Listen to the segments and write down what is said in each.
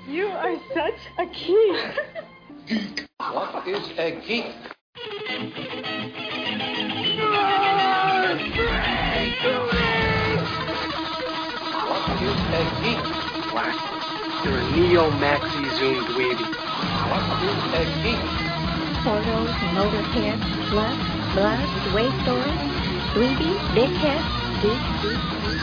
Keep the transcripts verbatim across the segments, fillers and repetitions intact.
You are such a geek. Geek. What is a geek? What is a geek? What? You're a neo-maxi-zoom dweeby. What is a geek? Portals, motorhead, lust, blood, waste stories, dweeby, big head, geek, geek, geek.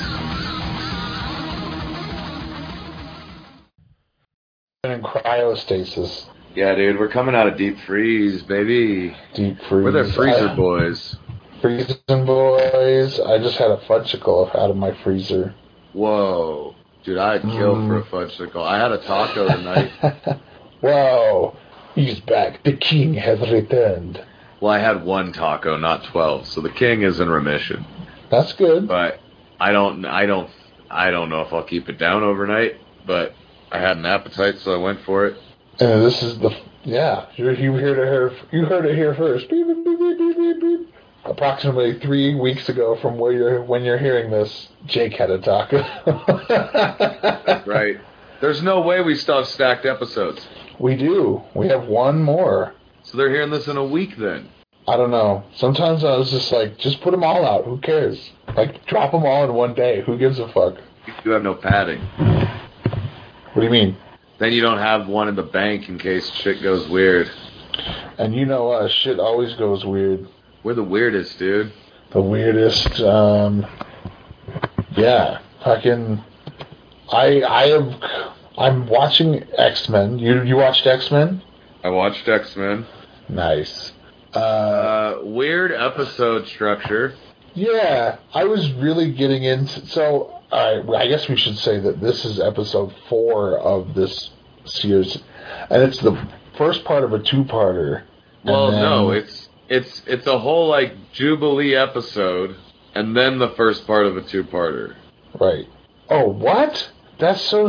In cryostasis. Yeah, dude, we're coming out of deep freeze, baby. Deep freeze. We're the freezer I, boys. Freezing boys. I just had a fudgesicle out of my freezer. Whoa. Dude, I'd kill Mm. for a fudgesicle. I had a taco tonight. Whoa. He's back. The king has returned. Well, I had one taco, not twelve, so the king is in remission. That's good. But I don't, I don't, I don't know if I'll keep it down overnight, but I had an appetite, so I went for it. And this is the, yeah, you, you, heard it here, you heard it here first. Beep, beep, beep, beep, beep, beep. Approximately three weeks ago from where you're, when you're hearing this, Jake had a taco. That's right. There's no way we still have stacked episodes. We do. We have one more. So they're hearing this in a week then. I don't know. Sometimes I was just like, just put them all out. Who cares? Like, drop them all in one day. Who gives a fuck? You have no padding. What do you mean? Then you don't have one in the bank in case shit goes weird. And you know uh, shit always goes weird. We're the weirdest, dude. The weirdest, um... Yeah. Fucking... I, I have... I'm watching X-Men. You, you watched X-Men? I watched X-Men. Nice. Uh, Uh, weird episode structure. yeah, I was really getting into... So, I, I guess we should say that this is episode four of this series. And it's the first part of a two-parter. Well, then, no, it's it's it's a whole, like, Jubilee episode, and then the first part of a two-parter. Right. Oh, what? That's so...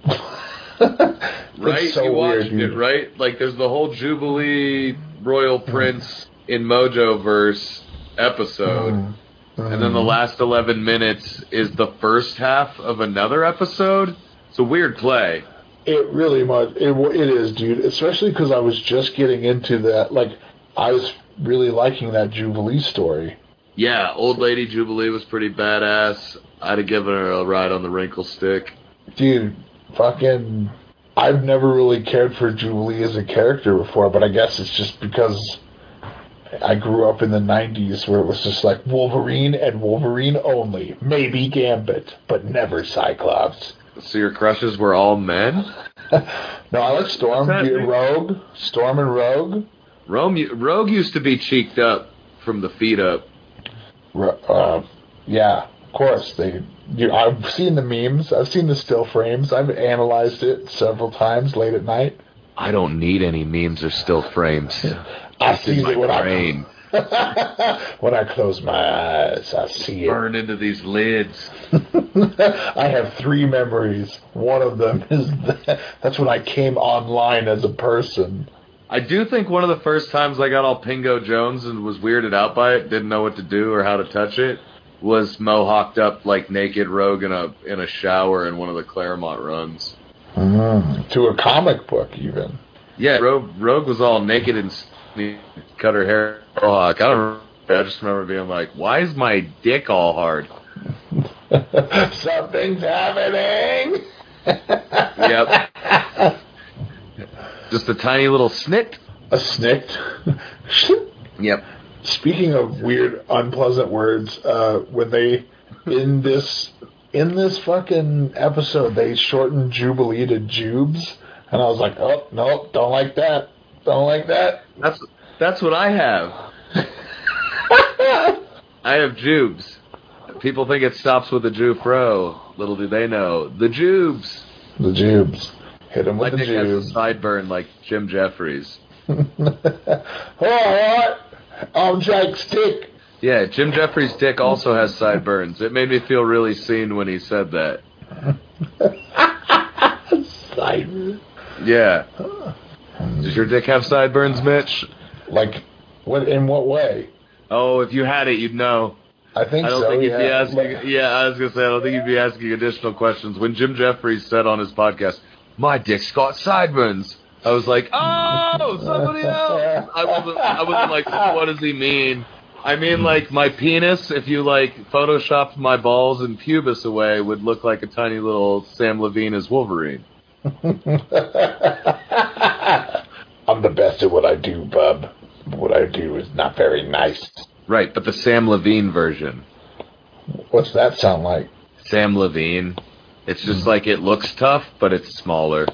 Right? so you weird, watched dude. it, right? Like, there's the whole Jubilee Royal Prince in Mojoverse episode. Mm. Mm. And then the last eleven minutes is the first half of another episode. It's a weird play. It really much... It, it is, dude. Especially because I was just getting into that. Like, I was really liking that Jubilee story. Yeah, Old Lady Jubilee was pretty badass. I'd have given her a ride on the wrinkle stick. Dude, fucking... I've never really cared for Jubilee as a character before, but I guess it's just because I grew up in the nineties where it was just like Wolverine and Wolverine only. Maybe Gambit, but never Cyclops. So your crushes were all men? No, I like Storm, What's that, dude? Rogue, Storm and Rogue. Rome, Rogue used to be cheeked up from the feet up. Ro- Uh, yeah, of course. They. You, I've seen the memes. I've seen the still frames. I've analyzed it several times late at night. I don't need any memes or still frames. I It's in see my it when brain. I when I close my eyes. I see it. Burn into these lids. I have three memories. One of them is that, that's when I came online as a person. I do think one of the first times I got all Pingo Jones and was weirded out by it, didn't know what to do or how to touch it, was mohawked up like naked Rogue in a in a shower in one of the Claremont runs. Mm, to a comic book, even. Yeah, Rogue, Rogue was all naked and s- cut her hair. Oh, I don't remember. I just remember being like, "Why is my dick all hard?" Something's happening. Yep. Just a tiny little snit. A snicked. Yep. Speaking of weird, unpleasant words, uh, when they in this in this fucking episode they shortened Jubilee to Jubes, and I was like, oh no, don't like that, don't like that. That's that's what I have. I have Jubes. People think it stops with the Jufro. Little do they know, the Jubes. The Jubes, hit them My with the dick has a Jubes. sideburn like Jim Jeffries. All right, I'm Jake Stick. Yeah, Jim Jeffries' dick also has sideburns. It made me feel really seen when he said that. Sideburn. Yeah. Does your dick have sideburns, Mitch? Like, what? In what way? Oh, if you had it, you'd know. I think I don't so. think you'd yeah. be asking. Like- Yeah, I was gonna say I don't think you'd be asking additional questions. When Jim Jeffries said on his podcast, my dick's got sideburns. I was like, oh, somebody else. I wasn't, I wasn't like, what does he mean? I mean, like, my penis, if you, like, photoshopped my balls and pubis away, would look like a tiny little Sam Levine as Wolverine. I'm the best at what I do, bub. What I do is not very nice. Right, but the Sam Levine version. What's that sound like? Sam Levine. It's just like it looks tough, but it's smaller.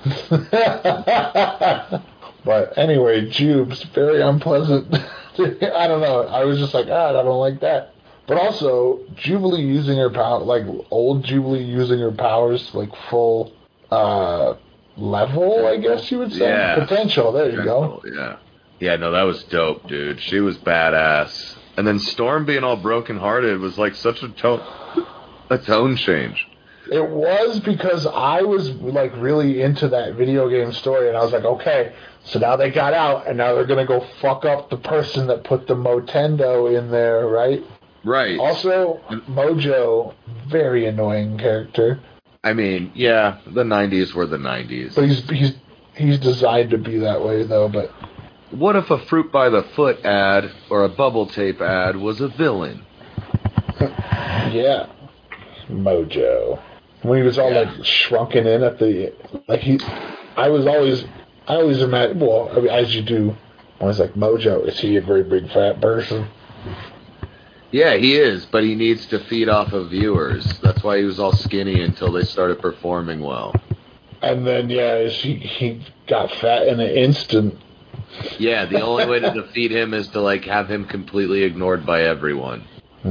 But anyway, Jubes, very unpleasant. I don't know. I was just like, ah, I don't like that. But also, Jubilee using her power, like old Jubilee using her powers, like full uh, level, I guess you would say. Yeah. Potential. There you Potential, go. Yeah. Yeah, no, that was dope, dude. She was badass. And then Storm being all brokenhearted was like such a tone, a tone change. It was because I was like really into that video game story, and I was like, okay, so now they got out, and now they're gonna go fuck up the person that put the Motendo in there, right? Right. Also, Mojo, very annoying character. I mean, yeah, the nineties were the nineties. But he's he's he's designed to be that way, though. But what if a fruit by the foot ad or a bubble tape ad was a villain? Yeah, Mojo. When he was all Yeah. like shrunken in at the like he, I was always I always imagine well I mean, as you do. I was like, Mojo, is he a very big fat person? Yeah, he is, but he needs to feed off of viewers. That's why he was all skinny until they started performing well. And then yeah, he he got fat in an instant. Yeah, the only way to defeat him is to like have him completely ignored by everyone.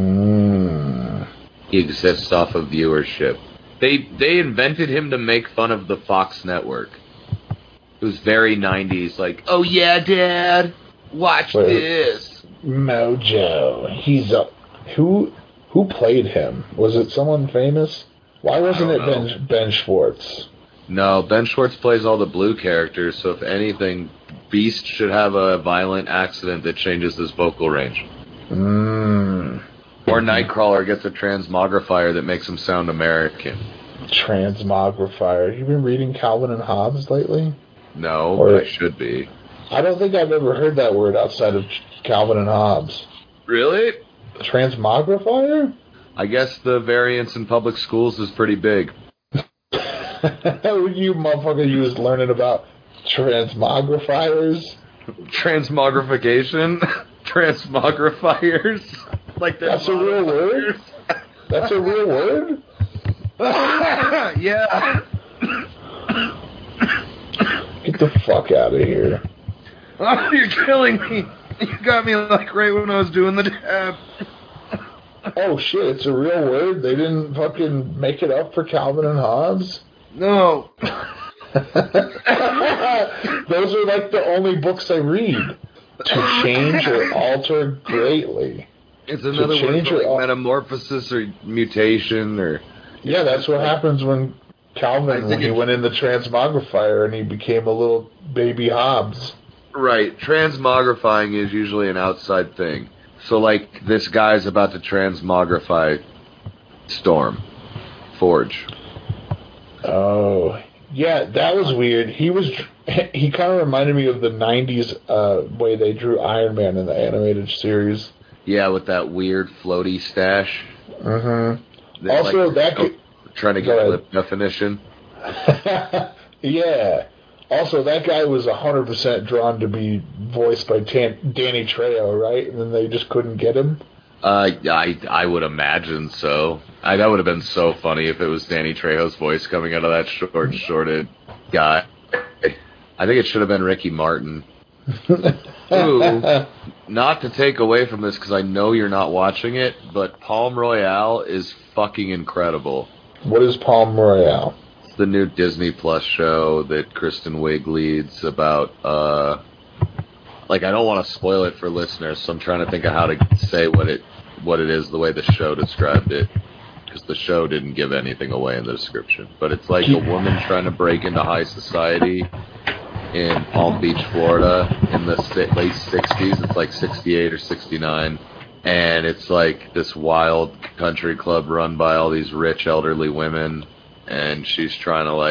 Mm. He exists off of viewership. They they invented him to make fun of the Fox network. It was very nineties, like, oh yeah, Dad, watch Wait. this. Mojo. He's a who who played him? Was it someone famous? Why wasn't I it don't Ben Ben Schwartz? No, Ben Schwartz plays all the blue characters, so if anything, Beast should have a violent accident that changes his vocal range. Mm. Or Nightcrawler gets a transmogrifier that makes him sound American. Transmogrifier. You been reading Calvin and Hobbes lately? No, Or- but I should be. I don't think I've ever heard that word outside of Calvin and Hobbes. Really? Transmogrifier? I guess the variance in public schools is pretty big. You motherfucker, you was learning about transmogrifiers? Transmogrification? Transmogrifiers? Like That's a real word? That's a real word? Yeah. Get the fuck out of here. Oh, you're killing me. You got me like right when I was doing the dab. Oh shit, it's a real word? They didn't fucking make it up for Calvin and Hobbes? No. Those are like the only books I read. To change or alter greatly. It's another word change for like or al- metamorphosis or mutation or... Yeah, that's what happens when I Calvin, think when he it's- went in the transmogrifier and he became a little baby Hobbes. Right. Transmogrifying is usually an outside thing. So, like, this guy's about to transmogrify Storm. Forge. Oh, yeah, that was weird. He was, he kind of reminded me of the nineties uh, way they drew Iron Man in the animated series. Yeah, with that weird floaty stash. Mm-hmm. They're, Also, like, that could, trying to Go get ahead. lip definition. yeah. Also, that guy was one hundred percent drawn to be voiced by Tan- Danny Trejo, right? And then they just couldn't get him. Uh, I I would imagine so. I, that would have been so funny if it was Danny Trejo's voice coming out of that short, shorted guy. I think it should have been Ricky Martin. Ooh, not to take away from this because I know you're not watching it, but Palm Royale is fucking incredible. What is Palm Royale? It's the new Disney Plus show that Kristen Wiig leads about, uh, like, I don't want to spoil it for listeners, so I'm trying to think of how to say what it what it is the way the show described it, because the show didn't give anything away in the description. But it's like a woman trying to break into high society in Palm Beach, Florida, in the si- late sixties. It's like sixty-eight or sixty-nine. And it's like this wild country club run by all these rich elderly women. And she's trying to, like,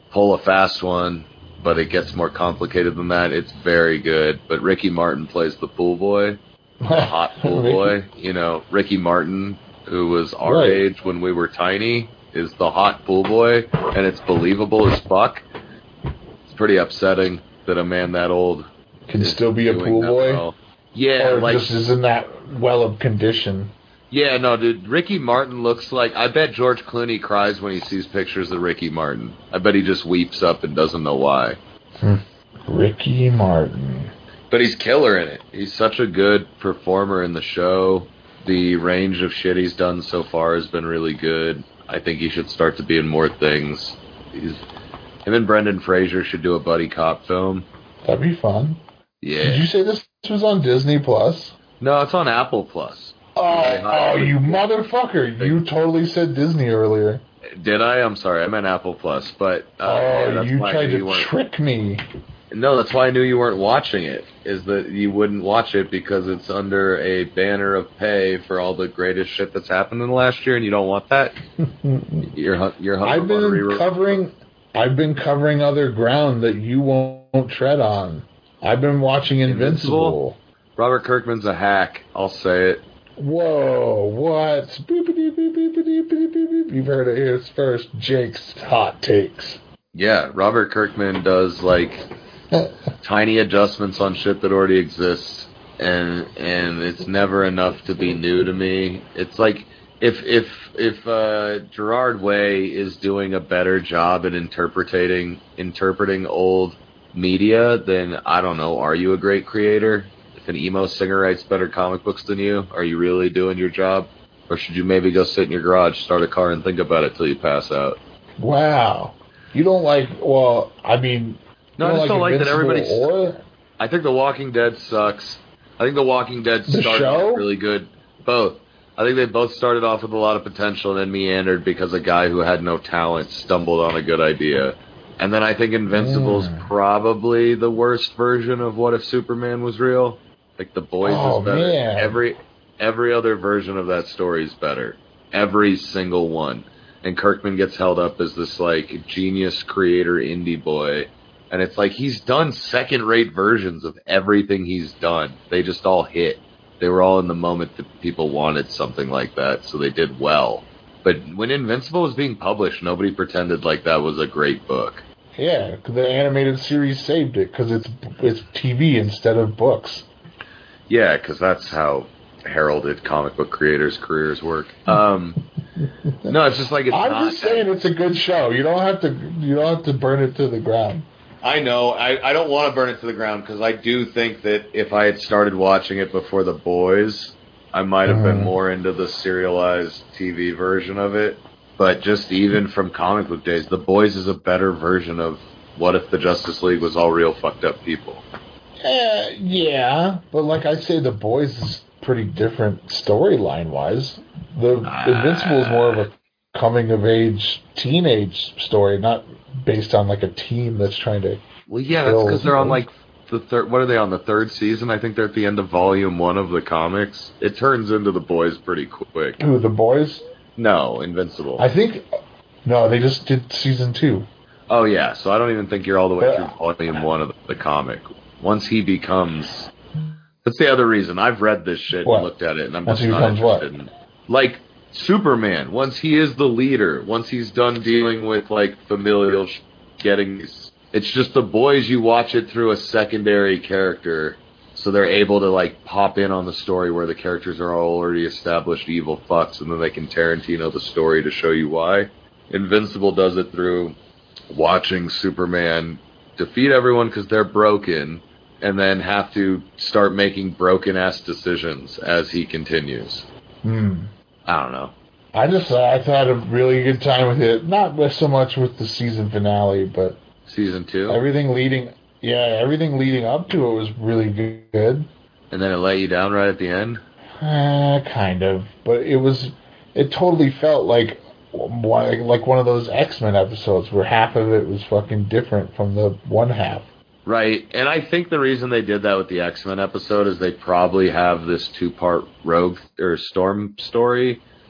pull a fast one, but it gets more complicated than that. It's very good. But Ricky Martin plays the pool boy, the hot pool boy. You know, Ricky Martin, who was our Right. age when we were tiny, is the hot pool boy, and it's believable as fuck. It's pretty upsetting that a man that old Can is still be a doing pool that boy? well. Yeah, Or like just isn't that well of condition? yeah, no, dude. Ricky Martin looks like. I bet George Clooney cries when he sees pictures of Ricky Martin. I bet he just weeps up and doesn't know why. Hmm. Ricky Martin. But he's killer in it. He's such a good performer in the show. The range of shit he's done so far has been really good. I think he should start to be in more things. He's, him and Brendan Fraser should do a buddy cop film. That'd be fun. Yeah. Did you say this was on Disney Plus? No, it's on Apple Plus. Oh, oh, you motherfucker! You totally said Disney earlier. Did I? I'm sorry. I meant Apple Plus. But uh, Oh, yeah, that's you why I tried knew to you weren't- trick me. No, that's why I knew you weren't watching it, is that you wouldn't watch it because it's under a banner of pay for all the greatest shit that's happened in the last year, and you don't want that? You're, hu- you're hungry I've been covering. I've been covering other ground that you won't tread on. I've been watching Invincible. Invincible? Robert Kirkman's a hack. I'll say it. Whoa, what? Boopity, boopity, boopity, boopity, boopity. You've heard it here first. Jake's hot takes. Yeah, Robert Kirkman does, like, tiny adjustments on shit that already exists, and and it's never enough to be new to me. It's like, if if if uh, Gerard Way is doing a better job at interpreting interpreting old media, then I don't know. Are you a great creator? If an emo singer writes better comic books than you, are you really doing your job? Or should you maybe go sit in your garage, start a car, and think about it till you pass out? Wow. You don't like, well, I mean... No, you I just don't like that Invincible everybody's... Or I think The Walking Dead sucks. I think The Walking Dead The started show? off really good. Both. I think they both started off with a lot of potential and then meandered because a guy who had no talent stumbled on a good idea. And then I think Invincible's Mm. probably the worst version of What If Superman Was Real. Like, The Boys Oh, is better. man. Every every other version of that story is better. Every single one. And Kirkman gets held up as this, like, genius creator indie boy. And it's like, he's done second-rate versions of everything he's done. They just all hit. They were all in the moment that people wanted something like that, so they did well. But when Invincible was being published, nobody pretended like that was a great book. Yeah, 'cause the animated series saved it because it's it's T V instead of books. Yeah, because that's how heralded comic book creators' careers work. Um, no, it's just like it's I'm not. just saying it's a good show. You don't have to you don't have to burn it to the ground. I know. I, I don't want to burn it to the ground because I do think that if I had started watching it before The Boys, I might have been Mhm. more into the serialized T V version of it. But just even from comic book days, The Boys is a better version of What If the Justice League was all real fucked up people. Uh, yeah, but like I say, The Boys is pretty different storyline wise. The Ah. Invincible is more of a coming of age teenage story, not based on like a team that's trying to. Well, yeah, that's Kill because they're on people. like the third. What are they on the third season? I think they're at the end of volume one of the comics. It turns into The Boys pretty quick. Who, The Boys? No, Invincible. I think. No, they just did season two. Oh yeah, so I don't even think you're all the way Yeah. through volume one of the, the comic. Once he becomes, that's the other reason I've read this shit What? and looked at it, and I'm Once just he not becomes what? interested in. Like Superman, once he is the leader, once he's done dealing with like familial, sh- getting, it's just The Boys. You watch it through a secondary character, so they're able to like pop in on the story where the characters are already established evil fucks, and then they can Tarantino the story to show you why. Invincible does it through watching Superman defeat everyone because they're broken, and then have to start making broken-ass decisions as he continues. Hmm. I don't know. I just I had a really good time with it. Not with so much with the season finale, but Season two? everything leading. Yeah, everything leading up to it was really good. And then it let you down right at the end? Uh, kind of, but it was. It totally felt like one, like one of those X-Men episodes where half of it was fucking different from the one half. Right, and I think the reason they did that with the X-Men episode is they probably have this two-part Rogue or Storm story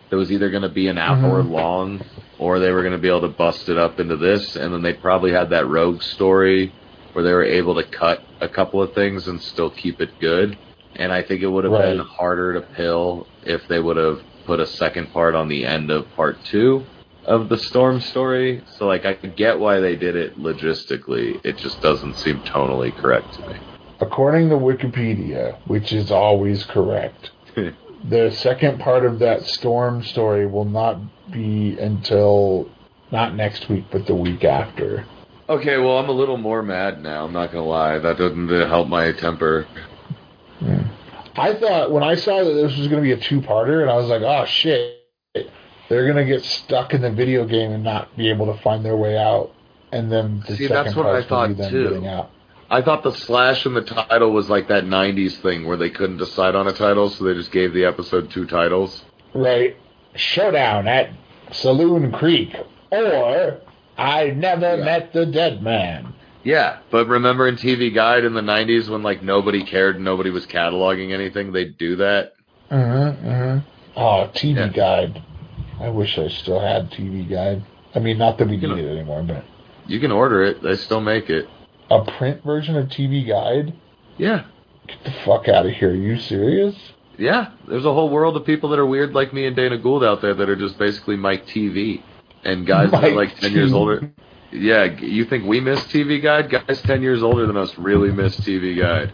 that was either going to be an hour Mhm. long, or they were going to be able to bust it up into this, and then they probably had that Rogue story where they were able to cut a couple of things and still keep it good. And I think it would have Right. been harder to pill if they would have put a second part on the end of part two of the Storm story. So, like, I could get why they did it logistically. It just doesn't seem tonally correct to me. According to Wikipedia, which is always correct, the second part of that Storm story will not be until not next week, but the week after. Okay, well, I'm a little more mad now. I'm not going to lie. That doesn't uh, help my temper. Hmm. I thought when I saw that this was going to be a two-parter, and I was like, oh, shit. They're going to get stuck in the video game and not be able to find their way out. And then the See, second that's what I part will be thought, them too. getting out. I thought the slash in the title was like that nineties thing where they couldn't decide on a title, so they just gave the episode two titles. Right. Showdown at Saloon Creek. Or I Never Yeah. Met the Dead Man. Yeah, but remember in T V Guide in the nineties when like nobody cared and nobody was cataloging anything, they'd do that? Mm-hmm, mm-hmm. Oh, T V Yeah. Guide. I wish I still had T V Guide. I mean, not that we You need know- it anymore, but You can order it. They still make it. a print version of T V Guide? Yeah. Get the fuck out of here. Are you serious? Yeah. There's a whole world of people that are weird like me and Dana Gould out there that are just basically Mike T V. And guys that are Mike like ten years T V. older. Yeah, you think we miss T V Guide? Guys ten years older than us really miss T V Guide.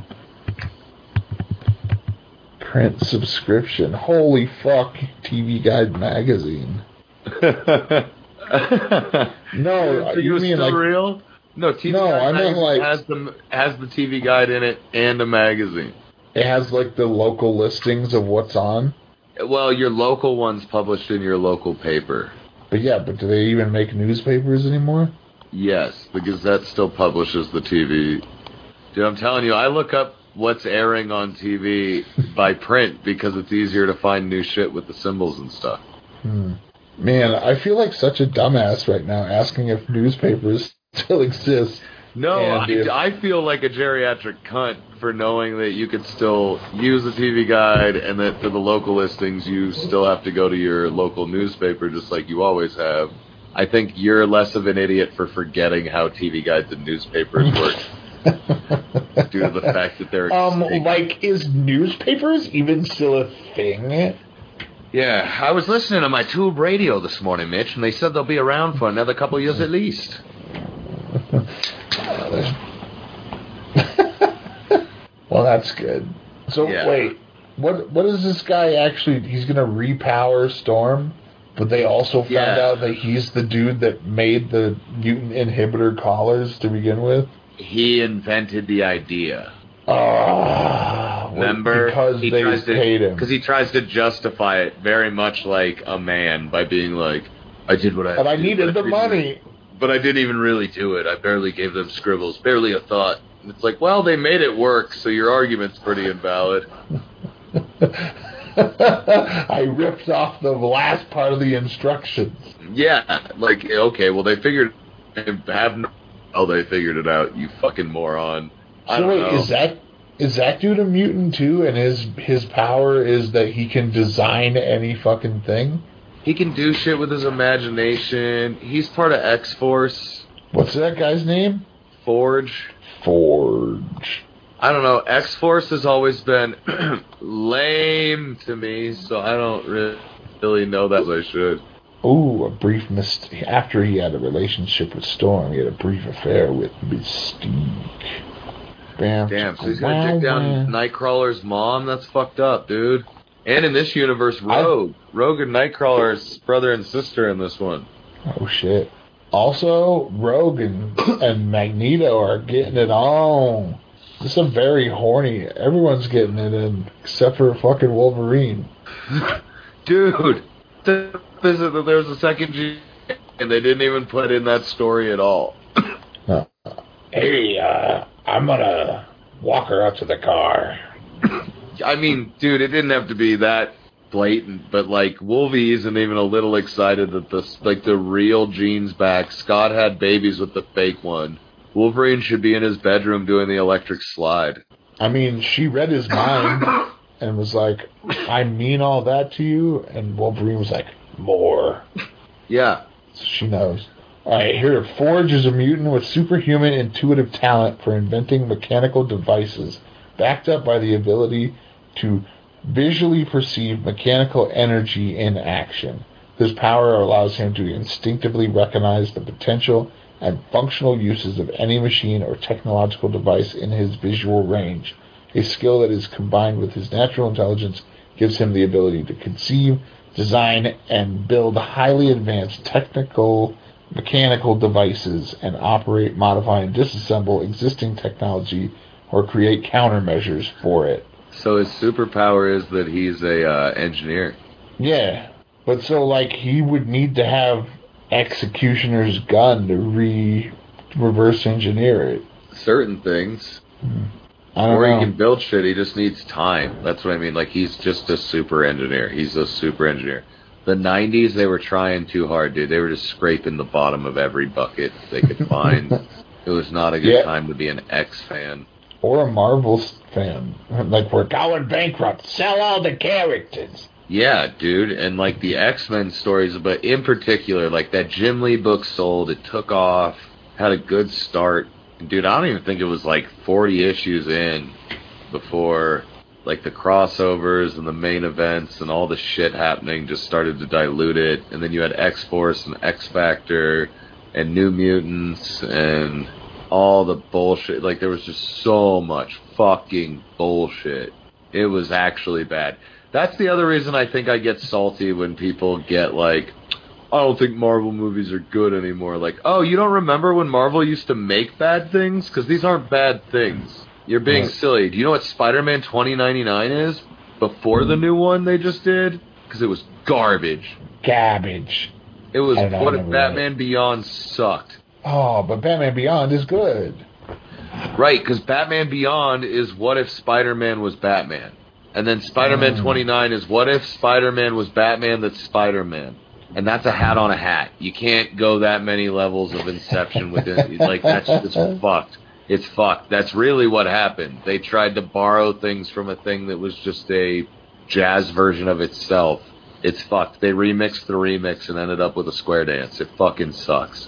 Print subscription. Holy fuck. T V Guide magazine. No, Are you you mean still like... real? No, T V No, Guide I meant magazine like- has the has the T V Guide in it and a magazine. It has like the local listings of what's on. Well, your local one's published in your local paper. But yeah, but do they even make newspapers anymore? Yes, the Gazette still publishes the T V. Dude, I'm telling you, I look up what's airing on T V by print because it's easier to find new shit with the symbols and stuff. Hmm. Man, I feel like such a dumbass right now asking if newspapers still exist. No, And if- I, I feel like a geriatric cunt for knowing that you could still use the T V Guide and that for the local listings you still have to go to your local newspaper just like you always have. I think you're less of an idiot for forgetting how T V Guides and newspapers work due to the fact that they're Um, extinct. like, is newspapers even still a thing? Yeah, I was listening to my tube radio this morning, Mitch, and they said they'll be around for another couple of years at least. Well, that's good. So, Yeah. wait, what? what is this guy actually... He's going to repower Storm, but they also found Yeah. out that he's the dude that made the mutant inhibitor collars to begin with? He invented the idea. Ah, Remember? because he they tries to, paid him. Because he tries to justify it very much like a man by being like, I did what I And I did, needed but the didn't- money. But I didn't even really do it. I barely gave them scribbles, barely a thought. And it's like, well, they made it work, so your argument's pretty invalid. I ripped off the last part of the instructions. Yeah, like, okay, well, they figured, have no, oh, they figured it out, you fucking moron. I So don't wait, know. is that is that dude a mutant too? And his his power is that he can design any fucking thing? He can do shit with his imagination. He's part of X-Force. What's that guy's name? Forge. Forge. I don't know. X-Force has always been lame to me, so I don't really, really know that as I should. Ooh, a brief mistake. After he had a relationship with Storm, he had a brief affair with Mystique. Bam. Damn, so he's gonna dick down Nightcrawler's mom? That's fucked up, dude. And in this universe, Rogue. Rogue and Nightcrawler are brother and sister in this one. Oh shit. Also, Rogue and, and Magneto are getting it on. This is a very horny. Everyone's getting it in, except for fucking Wolverine. Dude, the visit that there was a second G, and they didn't even put in that story at all. Uh, hey, uh, I'm gonna walk her out to the car. I mean, dude, it didn't have to be that blatant, but like Wolvie isn't even a little excited that this, like the real Jean's back. Scott had babies with the fake one. Wolverine should be in his bedroom doing the electric slide. I mean, she read his mind. and was like, I mean all that to you? And Wolverine was like, more. Yeah. So she knows. Alright, here, Forge is a mutant with superhuman intuitive talent for inventing mechanical devices, backed up by the ability to visually perceive mechanical energy in action. This power allows him to instinctively recognize the potential and functional uses of any machine or technological device in his visual range. A skill that is combined with his natural intelligence gives him the ability to conceive, design, and build highly advanced technical mechanical devices and operate, modify, and disassemble existing technology or create countermeasures for it. So his superpower is that he's a uh, engineer. Yeah, but so like he would need to have Executioner's gun to re reverse engineer it. Certain things. I don't Or know. he can build shit, he just needs time. That's what I mean. Like, he's just a super engineer. He's a super engineer. The nineties, they were trying too hard, dude. They were just scraping the bottom of every bucket they could find. It was not a good Yeah. time to be an X fan. Or a Marvel fan. Like, we're going bankrupt. Sell all the characters. Yeah, dude. And, like, the X-Men stories, but in particular, like, that Jim Lee book sold. It took off. Had a good start. Dude, I don't even think it was, like, forty issues in before, like, the crossovers and the main events and all the shit happening just started to dilute it. And then you had X-Force and X-Factor and New Mutants and all the bullshit. Like, there was just so much fucking bullshit. It was actually bad. That's the other reason I think I get salty when people get, like, I don't think Marvel movies are good anymore. Like, oh, you don't remember when Marvel used to make bad things? Because these aren't bad things. You're being Right. silly. Do you know what Spider-Man twenty ninety-nine is? Before the new one they just did? Because it was garbage. Garbage. It was I don't know, What I If never Batman Beyond sucked. Oh, but Batman Beyond is good. Right, because Batman Beyond is What If Spider-Man was Batman. And then Spider-Man Mm. twenty-nine is What If Spider-Man was Batman that's Spider-Man. And that's a hat on a hat. You can't go that many levels of Inception with it. Like, that's it's fucked. It's fucked. That's really what happened. They tried to borrow things from a thing that was just a jazz version of itself. It's fucked. They remixed the remix and ended up with a square dance. It fucking sucks.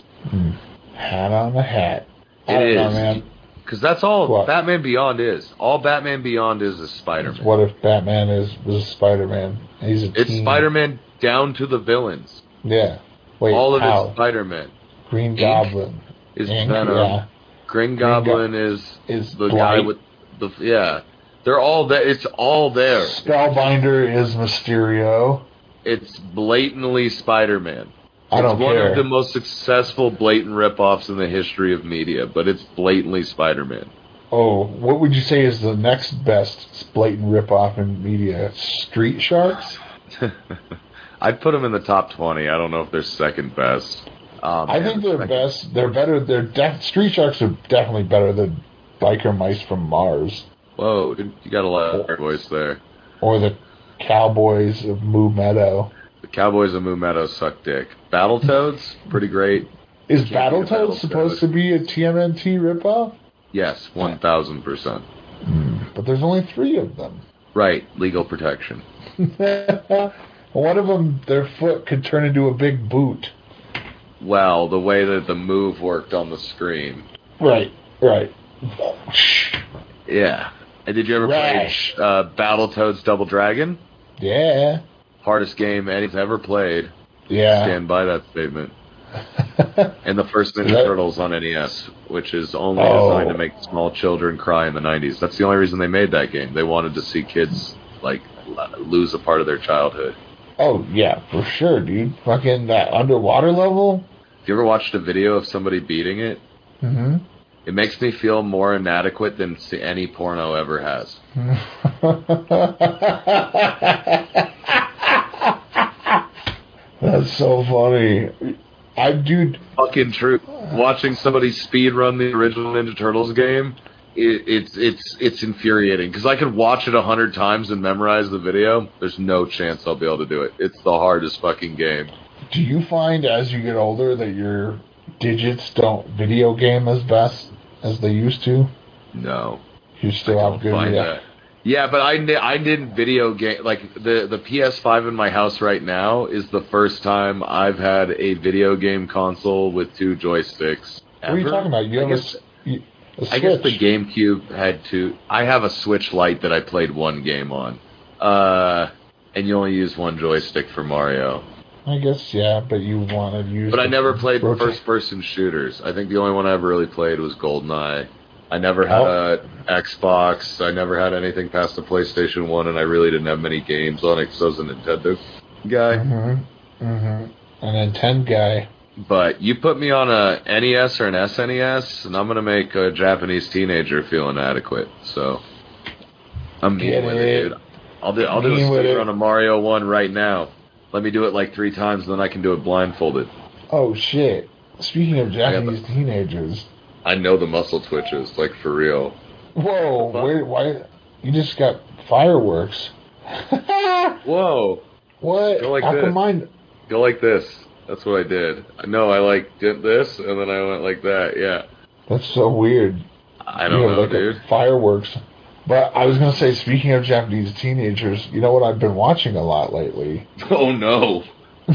Hat on a hat. I It don't know, is. man. Because that's all What? Batman Beyond is. All Batman Beyond is is Spider-Man. What if Batman is was Spider-Man? He's a It's teen. Spider-Man down to the villains. Yeah. Wait, all of how? it's Spider-Man. Green Ink Goblin Is Ink, Venom. yeah. Green Go- Goblin is is the Blight. guy with the yeah. They're all there. It's all there. Spellbinder is Mysterio. It's blatantly Spider-Man. I don't it's one care. of the most successful blatant rip-offs in the history of media, but it's blatantly Spider-Man. Oh, what would you say is the next best blatant ripoff in media? Street Sharks? I'd put them in the top twenty. I don't know if they're second best. Um, I think they're best. They're better. They're def- Street Sharks are definitely better than Biker Mice from Mars Whoa, dude, you got a lot of voice there. or the Cowboys of Moo Meadow. The Cowboys of Moo Meadow suck dick. Battletoads, pretty great. Is Can't be a Battletoads Battletoad. supposed to be a T M N T ripoff? Yes, one thousand percent. But there's only three of them. Right, legal protection. One of them, their foot could turn into a big boot. Well, the way that the move worked on the screen. Right, right. Yeah. And did you ever Rash. play uh, Battletoads Double Dragon? Yeah, Hardest game anyone's ever played. yeah. Stand by that statement. And the first Ninja That- Turtles on N E S, which is only Oh. designed to make small children cry in the nineties. That's the only reason they made that game. They wanted to see kids, like, l- lose a part of their childhood. Oh, yeah, for sure, dude. Fucking that underwater level? Have you ever watched a video of somebody beating it? Mm-hmm. It makes me feel more inadequate than s- any porno ever has. That's so funny. I do. Fucking true. Watching somebody speed run the original Ninja Turtles game, it, it's it's it's infuriating because I could watch it a hundred times and memorize the video. There's no chance I'll be able to do it. It's the hardest fucking game. Do you find as you get older that your digits don't video game as best as they used to? No, You still I have don't good find rea- that. Yeah, but I, di- I didn't video game like the the P S five in my house right now is the first time I've had a video game console with two joysticks. What are you ever. talking about? You I have a guess, s- you- a I guess the Switch. GameCube had two. I have a Switch Lite that I played one game on, uh, and you only use one joystick for Mario. I guess, yeah, but you want to use... But I the never played rotate- first-person shooters. I think the only one I ever really played was GoldenEye. I never had Oh. a Xbox. I never had anything past the PlayStation one, and I really didn't have many games on it because I was a Nintendo guy. Mm-hmm. Mm-hmm. A Nintendo guy. But you put me on a N E S or an S N E S, and I'm going to make a Japanese teenager feel inadequate. So I'm mean Get with it. it, dude. I'll do, I'll do a Mean with speedrun it. on a Mario one right now. Let me do it like three times, then I can do it blindfolded. Oh, shit. Speaking of got Japanese teenagers... I know the muscle twitches, like for real. Whoa, where, why... You just got fireworks. Whoa. What? Go like How this. come mine... Go like this. That's what I did. No, I like did this, and then I went like that. Yeah. That's so weird. I don't You have, know, like, a dude. Fireworks. But I was going to say, speaking of Japanese teenagers, you know what I've been watching a lot lately? Oh, no.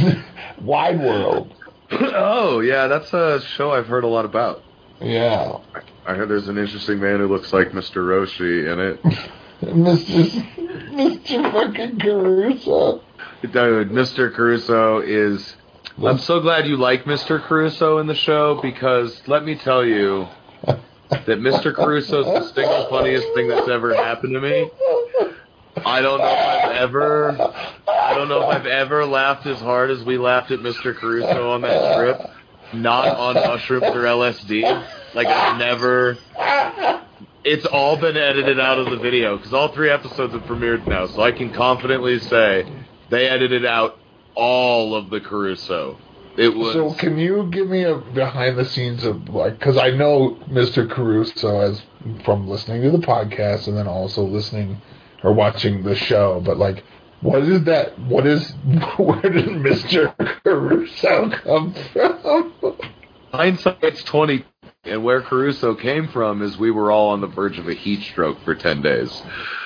Wide World. Oh, yeah, that's a show I've heard a lot about. Yeah. I heard there's an interesting man who looks like Mister Roshi in it. Mister Mister fucking Caruso. Dude, Mister Caruso is... I'm so glad you like Mister Caruso in the show, because let me tell you that Mister Caruso's the single funniest thing that's ever happened to me. I don't know if I've ever... I don't know if I've ever laughed as hard as we laughed at Mister Caruso on that trip. Not on mushrooms or L S D. Like, I've never... It's all been edited out of the video, because all three episodes have premiered now, so I can confidently say they edited out all of the Caruso. It was... So can you give me a behind the scenes of, like, because I know Mister Caruso as from listening to the podcast and then also listening or watching the show, but like, what is that? What is, where did Mister Caruso come from? Hindsight's twenty, and where Caruso came from is we were all on the verge of a heat stroke for ten days.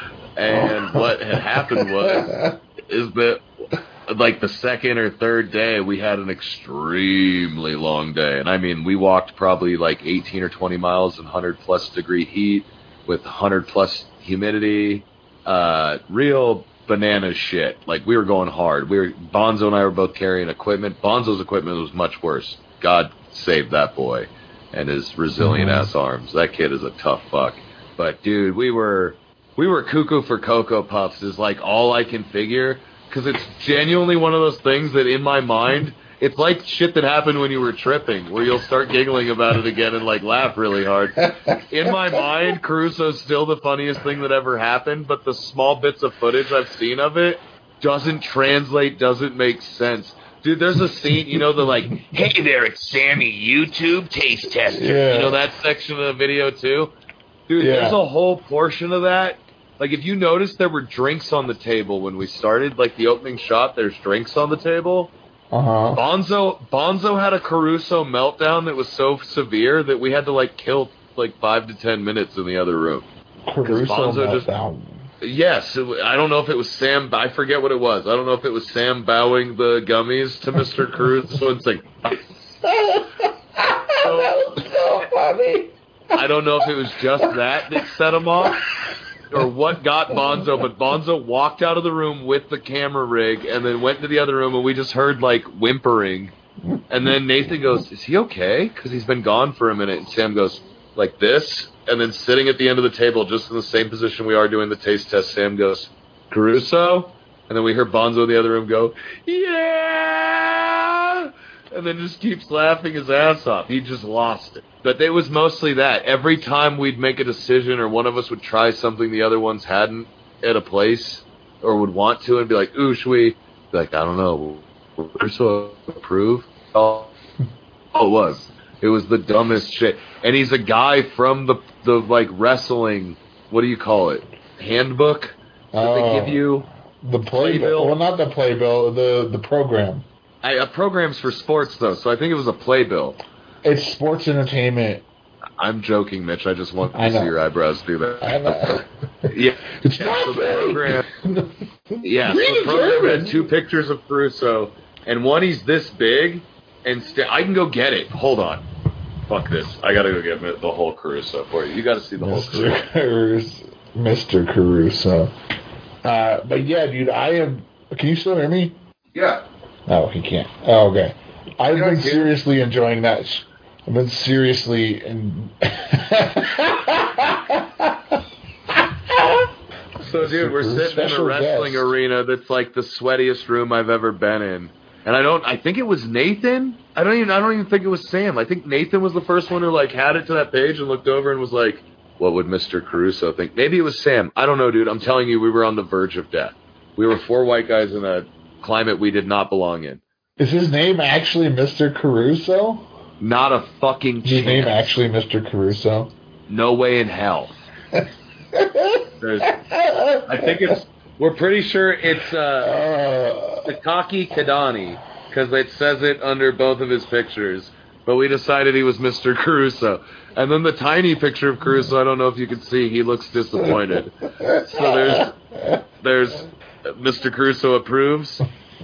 And what had happened was, is that like the second or third day, we had an extremely long day. And I mean, we walked probably like eighteen or twenty miles in one hundred plus degree heat with one hundred plus humidity. Uh, real banana shit. Like, we were going hard. We were, Bonzo and I were both carrying equipment. Bonzo's equipment was much worse. God save that boy and his resilient Mhm. ass arms. That kid is a tough fuck. But dude, we were, we were cuckoo for Cocoa Puffs is like all I can figure. Because it's genuinely one of those things that in my mind, it's like shit that happened when you were tripping, where you'll start giggling about it again and like laugh really hard. In my mind, Caruso's still the funniest thing that ever happened, but the small bits of footage I've seen of it doesn't translate, doesn't make sense. Dude, there's a scene, you know, the like, hey there, it's Sammy, YouTube taste tester. Yeah. You know that section of the video too? Dude, Yeah. there's a whole portion of that. Like, if you notice, there were drinks on the table when we started. Like, the opening shot, there's drinks on the table. Uh-huh. Bonzo Bonzo had a Caruso meltdown that was so severe that we had to, like, kill, like, five to ten minutes in the other room. Caruso Bonzo just- meltdown. Yes, it, I don't know if it was Sam, I forget what it was. I don't know if it was Sam bowing the gummies to Mister Caruso and saying, That was so funny. I don't know if it was just that that set him off or what got Bonzo, but Bonzo walked out of the room with the camera rig and then went to the other room and we just heard like whimpering. And then Nathan goes, is he okay? Because he's been gone for a minute. And Sam goes, like this? And then sitting at the end of the table, just in the same position we are doing the taste test, Sam goes, Caruso? And then we hear Bonzo in the other room go, yeah! And then just keeps laughing his ass off. He just lost it. But it was mostly that. Every time we'd make a decision or one of us would try something the other ones hadn't at a place or would want to and be like, ooh, should we? Be like, I don't know. Caruso approve? Oh, oh, it was. It was the dumbest shit. And he's a guy from the, the like, wrestling, what do you call it? Handbook? That Oh. they give you? The playbill. Playbill. Well, not the playbill, the, the program. I, uh, programs for sports, though, so I think it was a playbill. It's sports entertainment. I'm joking, Mitch. I just want I to see know. your eyebrows do that. I know. Yeah, It's yeah, not so the fake. program. Yeah, Read so the it, program German. had two pictures of Caruso, and one he's this big, and st- I can go get it. Hold on. Fuck this. I gotta go get the whole Caruso for you. You gotta see the whole Mister Caruso. Caruso. Mister Caruso. Uh, but yeah, dude, I am. Can you still hear me? Yeah. Oh, he can't. Oh, okay. I've Yeah, I been can. seriously enjoying that. sh- I've been seriously in. So, dude, we're Super sitting in a special wrestling guest. arena that's like the sweatiest room I've ever been in, and I don't. I think it was Nathan. I don't even. I don't even think it was Sam. I think Nathan was the first one who like had it to that page and looked over and was like, "What would Mister Caruso think?" Maybe it was Sam. I don't know, dude. I'm telling you, we were on the verge of death. We were four white guys in a climate we did not belong in. Is his name actually Mister Caruso? Not a fucking Is his name chance. actually Mister Caruso? No way in hell. There's, I think it's. We're pretty sure it's uh, Uh, Takaki Kadani because it says it under both of his pictures. But we decided he was Mister Caruso. And then the tiny picture of Caruso, I don't know if you can see, he looks disappointed. So there's there's Mister Caruso approves.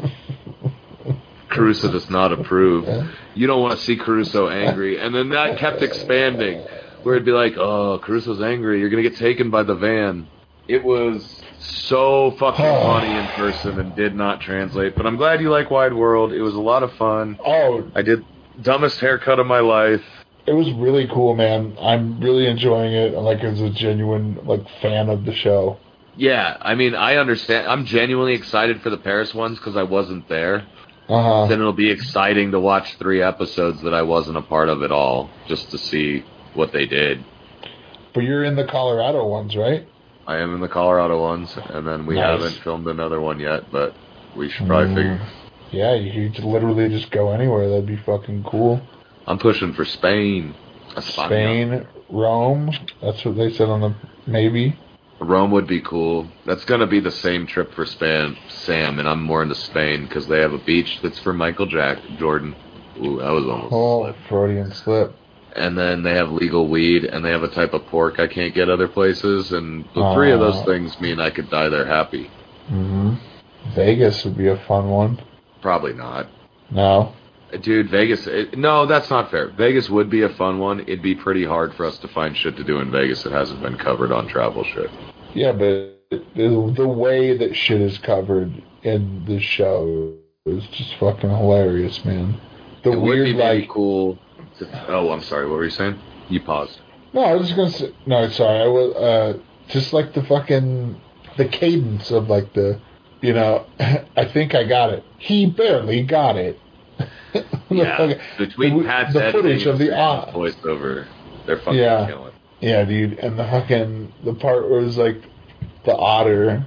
Caruso does not approve. You don't want to see Caruso angry. And then that kept expanding, where it'd be like, oh, Caruso's angry. You're going to get taken by the van. It was so fucking funny in person and did not translate. But I'm glad you like Wide World. It was a lot of fun. oh, I did dumbest haircut of my life. it was really cool, man. I'm really enjoying it. Like, as a genuine like fan of the show. Yeah, I mean, I understand. I'm genuinely excited for the Paris ones because I wasn't there. Uh huh. Then it'll be exciting to watch three episodes that I wasn't a part of at all, just to see what they did. But you're in the Colorado ones, right? I am in the Colorado ones, and then we Nice. haven't filmed another one yet, but we should probably Mm. figure. Yeah, you could literally just go anywhere. That'd be fucking cool. I'm pushing for Spain. España. Spain, Rome. That's what they said on the maybe. Rome would be cool. That's going to be the same trip for Span, Sam, and I'm more into Spain because they have a beach that's for Michael Jack Jordan. Ooh, that was almost Oh, a slip. Freudian slip. And then they have legal weed, and they have a type of pork I can't get other places, and the three of those Aw. things mean I could die there happy. hmm Vegas would be a fun one. Probably not. No. Dude, Vegas... It, no, that's not fair. Vegas would be a fun one. It'd be pretty hard for us to find shit to do in Vegas that hasn't been covered on travel shit. Yeah, but the, the way that shit is covered in the show is just fucking hilarious, man. The it weird, would be maybe like... cool... To, oh, I'm sorry. What were you saying? You paused. No, I was just gonna say... No, sorry. I was, uh, just like the fucking... The cadence of, like, the... You know, I think I got it. He barely got it. The Yeah, fucking- between the, Pat's the footage editing of the and uh, voiceover, they're fucking Yeah. killing. yeah, dude, and the fucking the part where it was like the otter.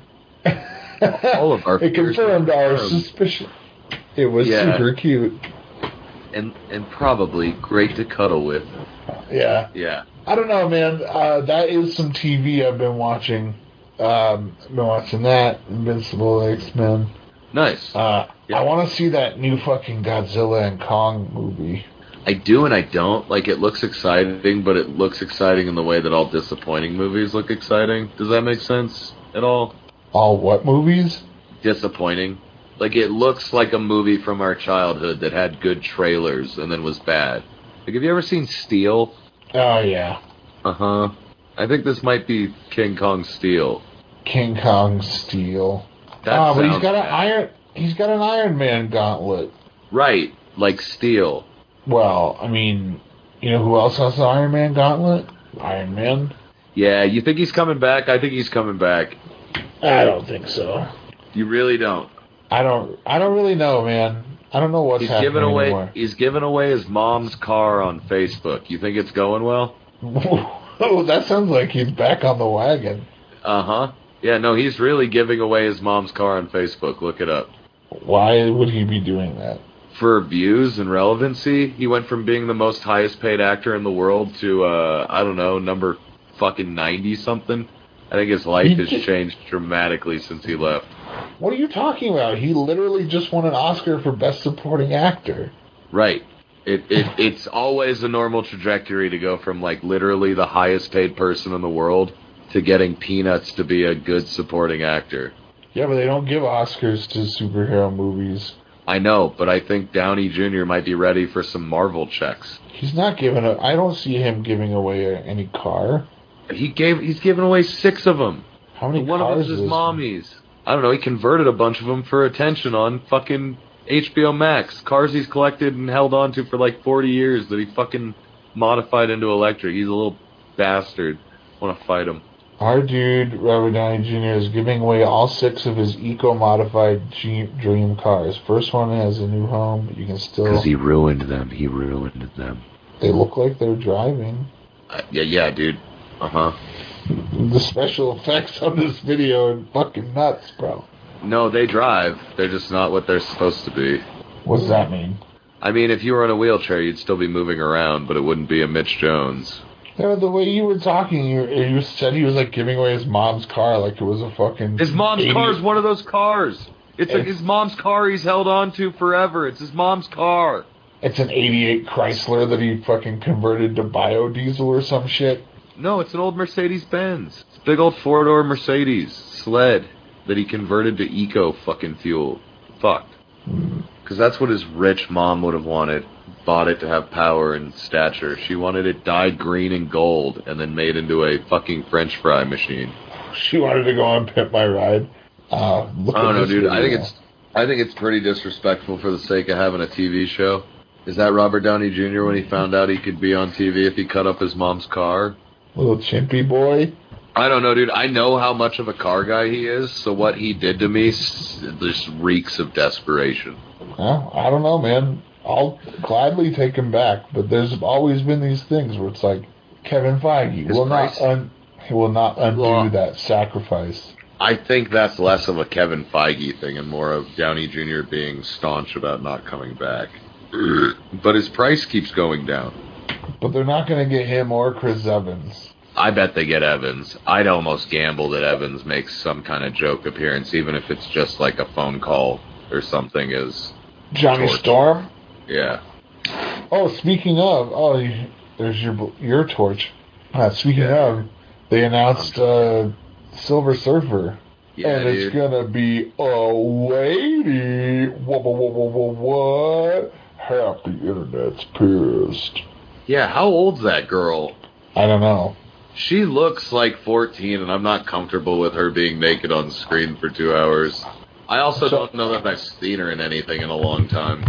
All of our it fears confirmed were our confirmed. suspicion. It was Yeah. super cute. And and probably great to cuddle with. Yeah, Yeah. I don't know, man. Uh, that is some T V I've been watching. Um, I've been watching that Invincible X-Men. Nice. Uh, Yeah. I want to see that new fucking Godzilla and Kong movie. I do and I don't. Like, it looks exciting, but it looks exciting in the way that all disappointing movies look exciting. Does that make sense at all? All what movies? Disappointing. Like, it looks like a movie from our childhood that had good trailers and then was bad. Like, have you ever seen Steel? Oh yeah, Uh-huh. I think this might be King Kong Steel. King Kong Steel. That Ah, but he's sounds got an bad. iron. He's got an Iron Man gauntlet. Right, like Steel. Well, I mean, you know who else has the Iron Man gauntlet? Iron Man. Yeah, you think he's coming back? I think he's coming back. I don't think so. You really don't. I don't. I don't really know, man. I don't know what's He's happening giving away. anymore. He's giving away his mom's car on Facebook. You think it's going well? Oh, that sounds like he's back on the wagon. Uh huh. Yeah, no, he's really giving away his mom's car on Facebook. Look it up. Why would he be doing that? For views and relevancy, he went from being the most highest paid actor in the world to, uh, I don't know, number fucking ninety something. I think his life He has did- changed dramatically since he left. What are you talking about? He literally just won an Oscar for Best Supporting Actor. Right. It, it it's always a normal trajectory to go from like literally the highest paid person in the world to getting Peanuts to be a good supporting actor. Yeah, but they don't give Oscars to superhero movies. I know, but I think Downey Junior might be ready for some Marvel checks. He's not giving a... I don't see him giving away any car. He gave. He's given away six of them. How many One cars of them's is his this? mommy's. I don't know. He converted a bunch of them for attention on fucking H B O Max. Cars he's collected and held on to for like forty years that he fucking modified into electric. He's a little bastard. I want to fight him. Our dude, Robert Downey Junior, is giving away all six of his eco-modified G- dream cars. First one has a new home. You can still... Because he ruined them. He ruined them. They look like they're driving. Uh, yeah, yeah, dude. Uh-huh. The special effects on this video are fucking nuts, bro. No, they drive. They're just not what they're supposed to be. What does that mean? I mean, if you were in a wheelchair, you'd still be moving around, but it wouldn't be a Mitch Jones. Yeah, the way you were talking, you, you said he was like giving away his mom's car like it was a fucking... His mom's eighty car is one of those cars. It's, It's- like his mom's car he's held on to forever. It's his mom's car. It's an eighty-eight Chrysler that he fucking converted to biodiesel or some shit. No, it's an old Mercedes-Benz. It's a big old four-door Mercedes sled that he converted to eco fucking fuel. Fuck. Because that's what his rich mom would have wanted. Bought it to have power and stature. She wanted it dyed green and gold and then made into a fucking French fry machine. She wanted to go on Pimp My Ride. Uh, look I don't at know, this dude. I video. think it's I think it's pretty disrespectful for the sake of having a T V show. Is that Robert Downey Junior when he found out he could be on T V if he cut up his mom's car? Little chimpy boy. I don't know, dude. I know how much of a car guy he is, so what he did to me s- just reeks of desperation. Well, I don't know, man. I'll gladly take him back, but there's always been these things where it's like Kevin Feige His will price? not un- he will not undo Well, that sacrifice. I think that's less of a Kevin Feige thing and more of Downey Junior being staunch about not coming back. But his price keeps going down. But they're not going to get him or Chris Evans. I bet they get Evans. I'd almost gamble that Evans makes some kind of joke appearance, even if it's just like a phone call or something. As Johnny Torch. Storm. yeah, Oh, speaking of, oh, you, there's your your torch. Uh, speaking Yeah. of, they announced uh, Silver Surfer, yeah, and it's dude. gonna be a lady. What? What? What? What? What? Half the internet's pissed. Yeah, how old's that girl? I don't know. She looks like fourteen, and I'm not comfortable with her being naked on screen for two hours. I also So- don't know that I've seen her in anything in a long time.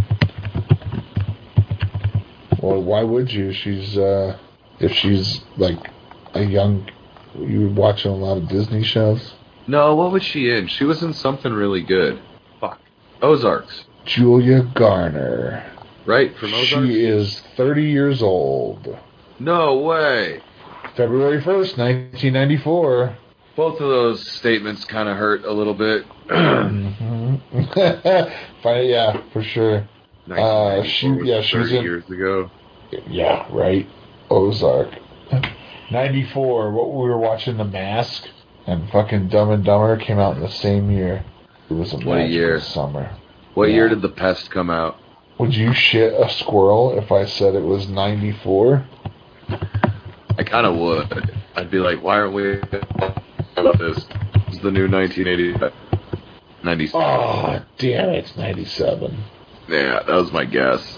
Well, why would you? She's uh, if she's like a young. You were watching a lot of Disney shows. No, what was she in? She was in something really good. Fuck. Ozarks. Julia Garner. Right? From Ozarks? She is thirty years old. No way. February first, nineteen ninety-four. Both of those statements kind of hurt a little bit. Mm-hmm. Fine, yeah, for sure. Uh, she, yeah, she was thirty in. years ago. Yeah, right. Ozark. ninety-four. What we were watching, The Mask, and fucking Dumb and Dumber came out in the same year. It was a What a magical year. summer. What Yeah. year did The Pest come out? Would you shit a squirrel if I said it was ninety-four? I kind of would. I'd be like, why aren't we about this? This is the new nineteen eighty, ninety-seven. Oh, damn it, it's ninety-seven. Yeah, that was my guess.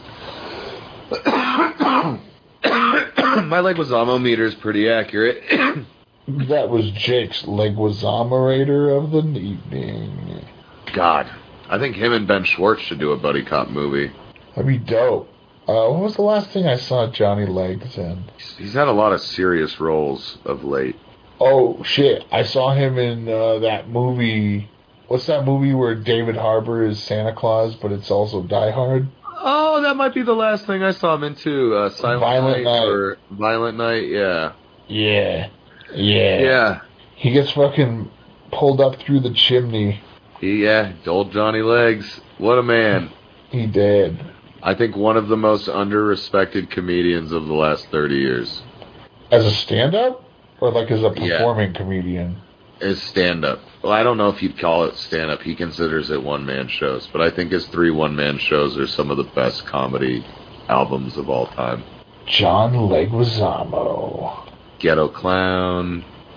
My Leguizamo meter is pretty accurate. That was Jake's Leguizamo-rator of the evening. God, I think him and Ben Schwartz should do a buddy cop movie. That'd be dope. Uh, what was the last thing I saw Johnny Legs in? He's had a lot of serious roles of late. Oh, shit. I saw him in uh, that movie. What's that movie where David Harbour is Santa Claus, but it's also Die Hard? Oh, that might be the last thing I saw him in too. Uh, Silent Violent Night, Night. or Violent Night. Yeah, Yeah. Yeah. yeah, He gets fucking pulled up through the chimney. he, yeah. Old Johnny Legs. What a man. He did. I think one of the most under-respected comedians of the last thirty years. As a stand-up? Or like as a Yeah. performing comedian? His stand-up. Well, I don't know if you'd call it stand-up. He considers it one-man shows. But I think his three one-man shows are some of the best comedy albums of all time. John Leguizamo. Ghetto Clown.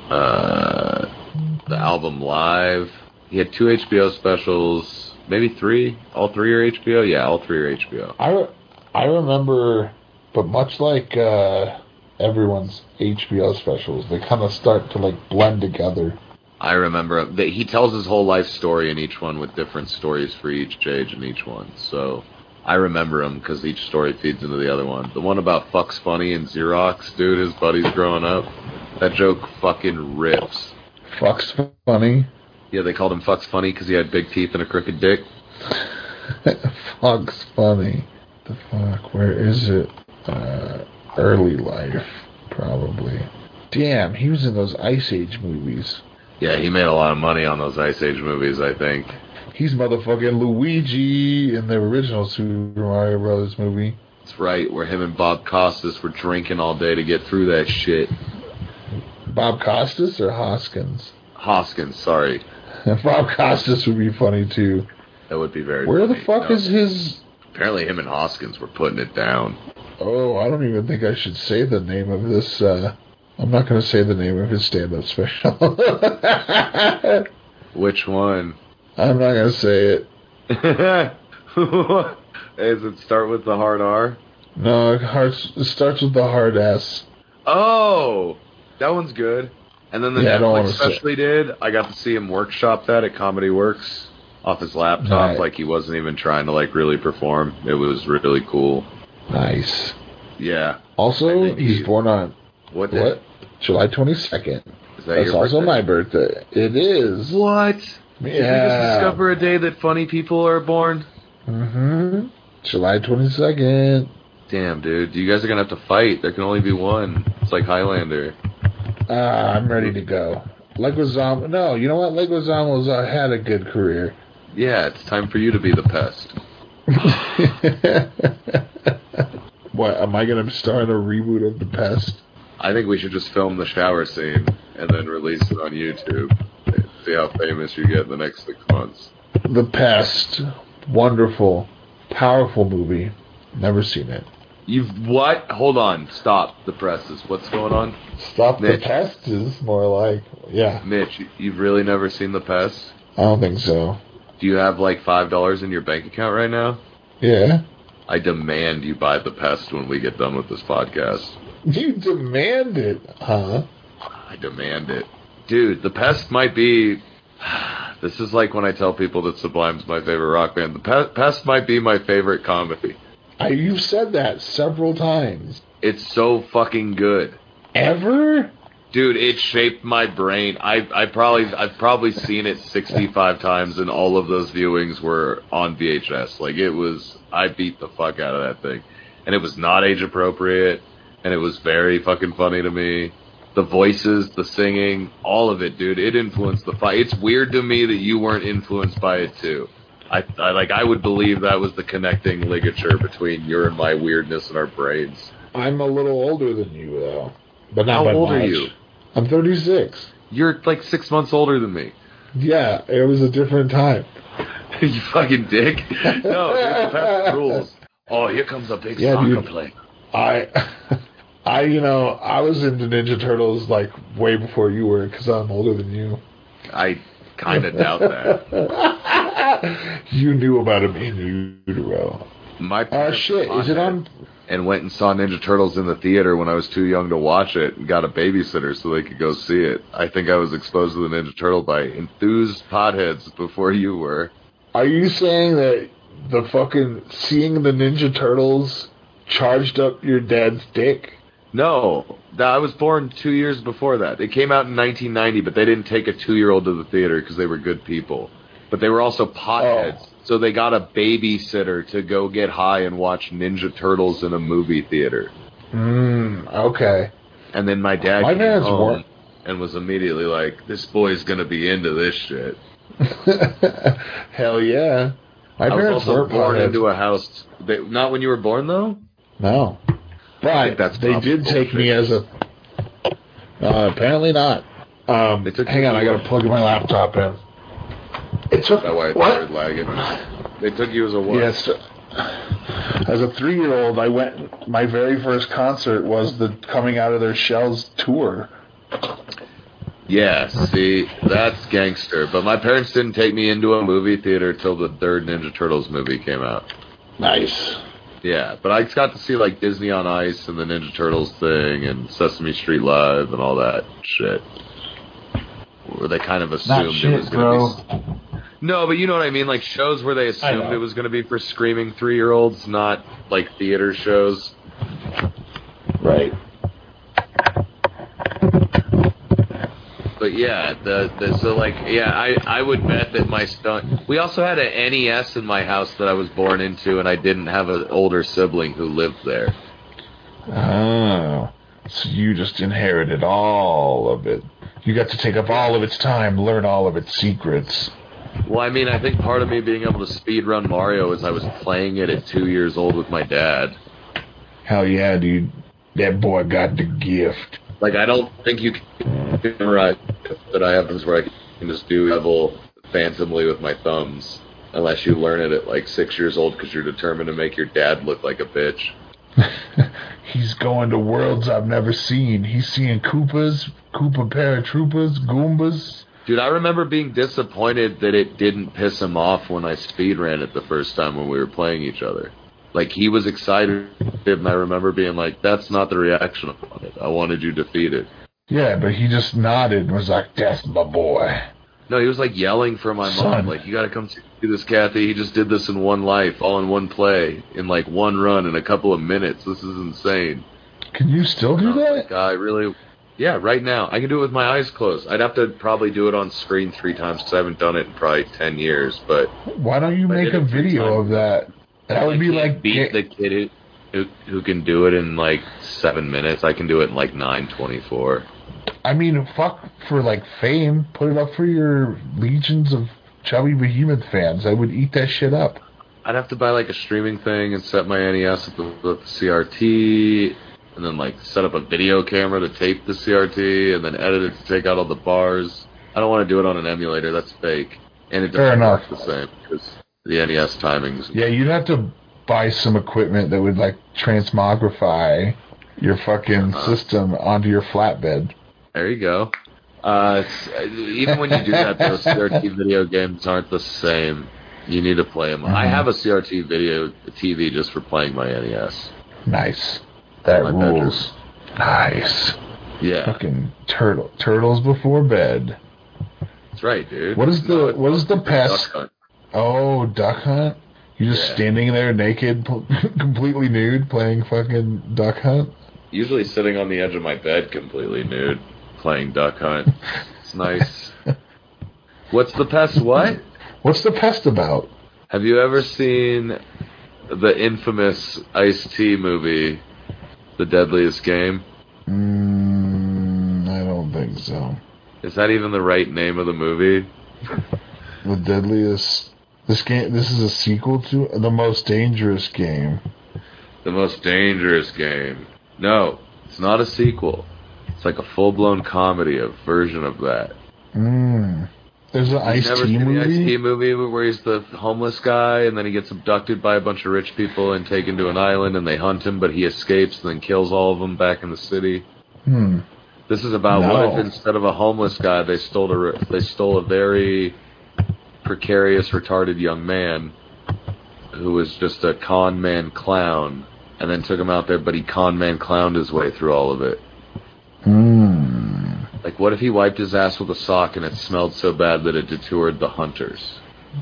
Uh, the album Live. He had two H B O specials, maybe three. All three are H B O. Yeah, all three are H B O. I, re- I remember, but much like uh, everyone's H B O specials, they kind of start to like blend together. I remember that he tells his whole life story in each one with different stories for each age in each one. So I remember him because each story feeds into the other one. The one about Fuck's Funny and Xerox, dude, his buddies growing up. That joke fucking rips. Fuck's Funny? Yeah, they called him Fuck's Funny because he had big teeth and a crooked dick. Fuck's Funny. The fuck? Where is it? Uh, early life, probably. Damn, he was in those Ice Age movies. Yeah, he made a lot of money on those Ice Age movies, I think. He's motherfucking Luigi in the original Super Mario Brothers movie. That's right, where him and Bob Costas were drinking all day to get through that shit. Bob Costas or Hoskins? Hoskins, sorry. Bob Costas would be funny, too. That would be very Where funny. the fuck no. is his... Apparently him and Hoskins were putting it down. Oh, I don't even think I should say the name of this... Uh... I'm not going to say the name of his stand-up special. Which one? I'm not going to say it. Does it start with the hard R? No, it, hearts, it starts with the hard S. Oh! That one's good. And then the Yeah, I don't Netflix wanna special say- he did, I got to see him workshop that at Comedy Works off his laptop. Right. Like he wasn't even trying to like really perform. It was really cool. Nice. Yeah. I Also, think he's he- born on... What? Day? What? July twenty-second. Is that That's your also birthday? my birthday. It is. What? Yeah. Did you just discover a day that funny people are born? Mm-hmm. July twenty-second. Damn, dude. You guys are going to have to fight. There can only be one. It's like Highlander. Uh, I'm ready to go. Leguizamo. No, you know what? Leguizamo's uh, had a good career. Yeah, it's time for you to be the pest. What, am I going to star in a reboot of The Pest? I think we should just film the shower scene and then release it on YouTube. See how famous you get in the next six months. The Pest. Wonderful. Powerful movie. Never seen it. You've what? Hold on. Stop the presses. What's going on? Stop Mitch. the Pest is more like... Yeah. Mitch, you- you've really never seen The Pest? I don't think so. Do you have like five dollars in your bank account right now? Yeah. I demand you buy The Pest when we get done with this podcast. You demand it, huh? I demand it. Dude, The Pest might be... This is like when I tell people that Sublime's my favorite rock band. The Pe- Pest might be my favorite comedy. I, you've said that several times. It's so fucking good. Ever? Dude, it shaped my brain. I I probably I've probably seen it sixty-five times, and all of those viewings were on V H S. Like it was, I beat the fuck out of that thing, and it was not age appropriate, and it was very fucking funny to me. The voices, the singing, all of it, dude. It influenced the fight. It's weird to me that you weren't influenced by it too. I, I like I would believe that was the connecting ligature between your and my weirdness in our brains. I'm a little older than you, though. But not How by old are much. you? I'm thirty-six. You're like six months older than me. Yeah, it was a different time. You fucking dick. No, dude, the Pest rules. Oh, here comes a big Yeah, soccer dude. play. I, I, you know, I was into Ninja Turtles like way before you were because I'm older than you. I kind of doubt that. You knew about him in utero. My Uh, parents shit, were is it on? and went and saw Ninja Turtles in the theater when I was too young to watch it and got a babysitter so they could go see it. I think I was exposed to the Ninja Turtle by enthused potheads before you were. Are you saying that the fucking seeing the Ninja Turtles charged up your dad's dick? No, th- I was born two years before that. It came out in nineteen ninety, but they didn't take a two-year-old to the theater because they were good people. But they were also potheads, Oh. so they got a babysitter to go get high and watch Ninja Turtles in a movie theater. Mm, okay. And then my dad My came parents home weren't- and was immediately like, this boy's going to be into this shit. Hell yeah. My I was parents also weren't born potheads. into a house. They, not when you were born, though? No. I But think that's they probably did take me bullshit. as a... Uh, apparently not. Um, They took hang you on, as I a gotta what? plug my laptop in. It took... That's why it what? started lagging. They took you as a what? Yes. As a three-year-old, I went... My very first concert was the Coming Out of Their Shells tour. Yeah, see, that's gangster. But my parents didn't take me into a movie theater till the third Ninja Turtles movie came out. Nice. Yeah, but I got to see, like, Disney on Ice and the Ninja Turtles thing and Sesame Street Live and all that shit. Where they kind of assumed shit, it was going to be... No, but you know what I mean? Like, shows where they assumed it was going to be for screaming three-year-olds, not, like, theater shows. Right. But yeah, the, the so like yeah, I, I would bet that my son. We also had an N E S in my house that I was born into, and I didn't have an older sibling who lived there. Oh, so you just inherited all of it. You got to take up all of its time, learn all of its secrets. Well, I mean, I think part of me being able to speedrun Mario is I was playing it at two years old with my dad. Hell yeah, dude. That boy got the gift. Like, I don't think you can memorize that I have this where I can just do level phantomly with my thumbs, unless you learn it at like six years old because you're determined to make your dad look like a bitch. He's going to worlds I've never seen. He's seeing Koopas, Koopa paratroopers, Goombas. Dude, I remember being disappointed that it didn't piss him off when I speedran it the first time when we were playing each other. Like, he was excited, and I remember being like, that's not the reaction I wanted. I wanted you defeated. Yeah, but he just nodded and was like, that's my boy. No, he was, like, yelling for my Son. mom. Like, you gotta come see this, Kathy. He just did this in one life, all in one play, in, like, one run in a couple of minutes. This is insane. Can you still do that? Like, I really... Yeah, right now. I can do it with my eyes closed. I'd have to probably do it on screen three times because I haven't done it in probably ten years, but... Why don't you I make did a it three video times. of that? That would I be can't like... beat ga- the kid who, who who can do it in like seven minutes. I can do it in like nine twenty-four. I mean, fuck for like fame. Put it up for your legions of chubby behemoth fans. I would eat that shit up. I'd have to buy like a streaming thing and set my N E S with the, with the C R T, and then like set up a video camera to tape the C R T, and then edit it to take out all the bars. I don't want to do it on an emulator. That's fake, and it Fair doesn't enough. work the same because the N E S timings. Yeah, you'd have to buy some equipment that would like transmogrify your fucking Uh-huh. system onto your flatbed. There you go. Uh, it's, even when you do that, those C R T video games aren't the same. You need to play them. I Mhm. have a C R T video T V just for playing my N E S. Nice. That My rules. Nice. Yeah, Fucking turtle turtles before bed. that's right, dude. What is the No, it's what is the Duck pest? Hunt. Oh, duck hunt. You just Yeah. standing there naked, pl- completely nude, playing fucking duck hunt. Usually sitting on the edge of my bed, completely nude, playing Duck Hunt. It's nice. What's the pest? What? What's the pest about? Have you ever seen the infamous Ice-T movie, The Deadliest Game? Mm, I don't think so. Is that even the right name of the movie? The deadliest. This game. This is a sequel to The Most Dangerous Game. The Most Dangerous Game. No, it's not a sequel. It's like a full-blown comedy, a version of that. Mm. There's an You've never Ice-T seen the movie. Ice-T movie where he's the homeless guy and then he gets abducted by a bunch of rich people and taken to an island and they hunt him, but he escapes and then kills all of them back in the city. Hmm. This is about No. what if instead of a homeless guy, they stole a they stole a very precarious, retarded young man who was just a con man clown, and then took him out there, but he con man clowned his way through all of it. Hmm. Like, what if he wiped his ass with a sock and it smelled so bad that it detoured the hunters?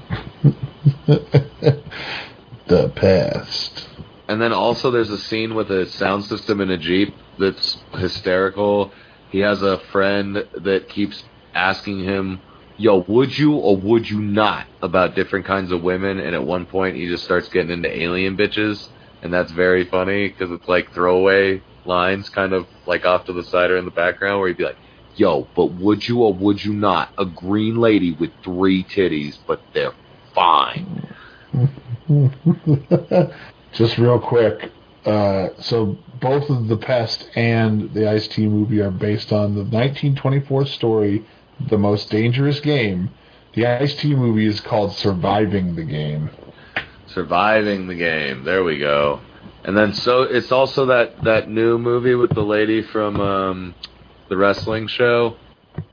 The pest. And then also there's a scene with a sound system in a Jeep that's hysterical. He has a friend that keeps asking him, yo, would you or would you not, about different kinds of women, and at one point he just starts getting into alien bitches, and that's very funny because it's like throwaway lines kind of like off to the side or in the background where he'd be like, yo, but would you or would you not, a green lady with three titties, but they're fine. Just real quick, uh, so both of The Pest and the Ice-T movie are based on the nineteen twenty-four story, The Most Dangerous Game. The Ice-T movie is called Surviving the Game. Surviving the Game. There we go. And then so it's also that, that new movie with the lady from um, the wrestling show.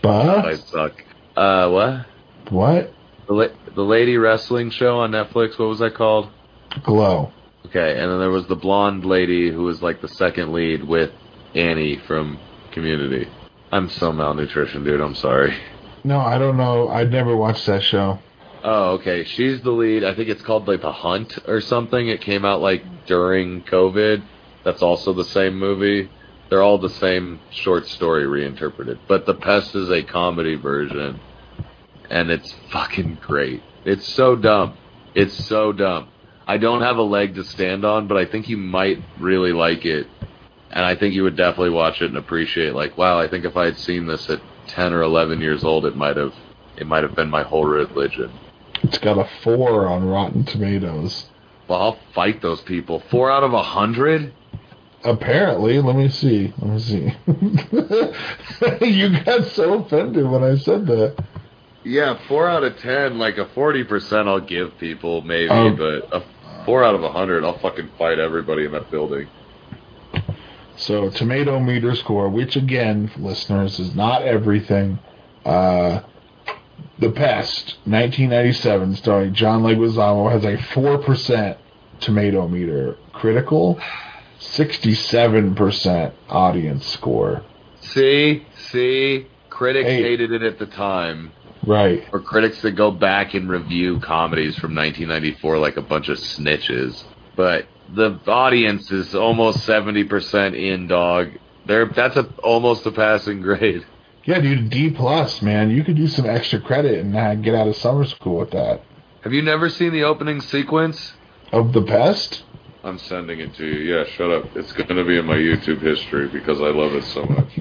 But I suck. Uh, what? What? The la- the lady wrestling show on Netflix. What was that called? Glow. Okay, and then there was the blonde lady who was like the second lead with Annie from Community. I'm so malnutrition, dude. I'm sorry. No, I don't know. I'd never watched that show. Oh, okay. She's the lead. I think it's called like The Hunt or something. It came out like during COVID. That's also the same movie. They're all the same short story reinterpreted. But The Pest is a comedy version. And it's fucking great. It's so dumb. It's so dumb. I don't have a leg to stand on, but I think you might really like it. And I think you would definitely watch it and appreciate, like, wow, I think if I had seen this at ten or eleven years old, it might have it might have been my whole religion. It's got a four on Rotten Tomatoes. Well, I'll fight those people. Four out of a hundred? Apparently. Let me see. Let me see. You got so offended when I said that. Yeah, four out of ten, like a forty percent I'll give people, maybe, Um, but a four out of a hundred, I'll fucking fight everybody in that building. So, tomato meter score, which again, listeners, is not everything. Uh, The Pest, nineteen ninety-seven, starring John Leguizamo, has a four percent tomato meter. Critical, sixty-seven percent audience score. See? See? Critics Hey. hated it at the time. Right. Or critics that go back and review comedies from nineteen ninety-four like a bunch of snitches. But the audience is almost seventy percent in, dog. They're, that's a, almost a passing grade. Yeah, dude, D plus, man. You could do some extra credit and uh, get out of summer school with that. Have you never seen the opening sequence? Of The Pest? I'm sending it to you. Yeah, shut up. It's going to be in my YouTube history because I love it so much.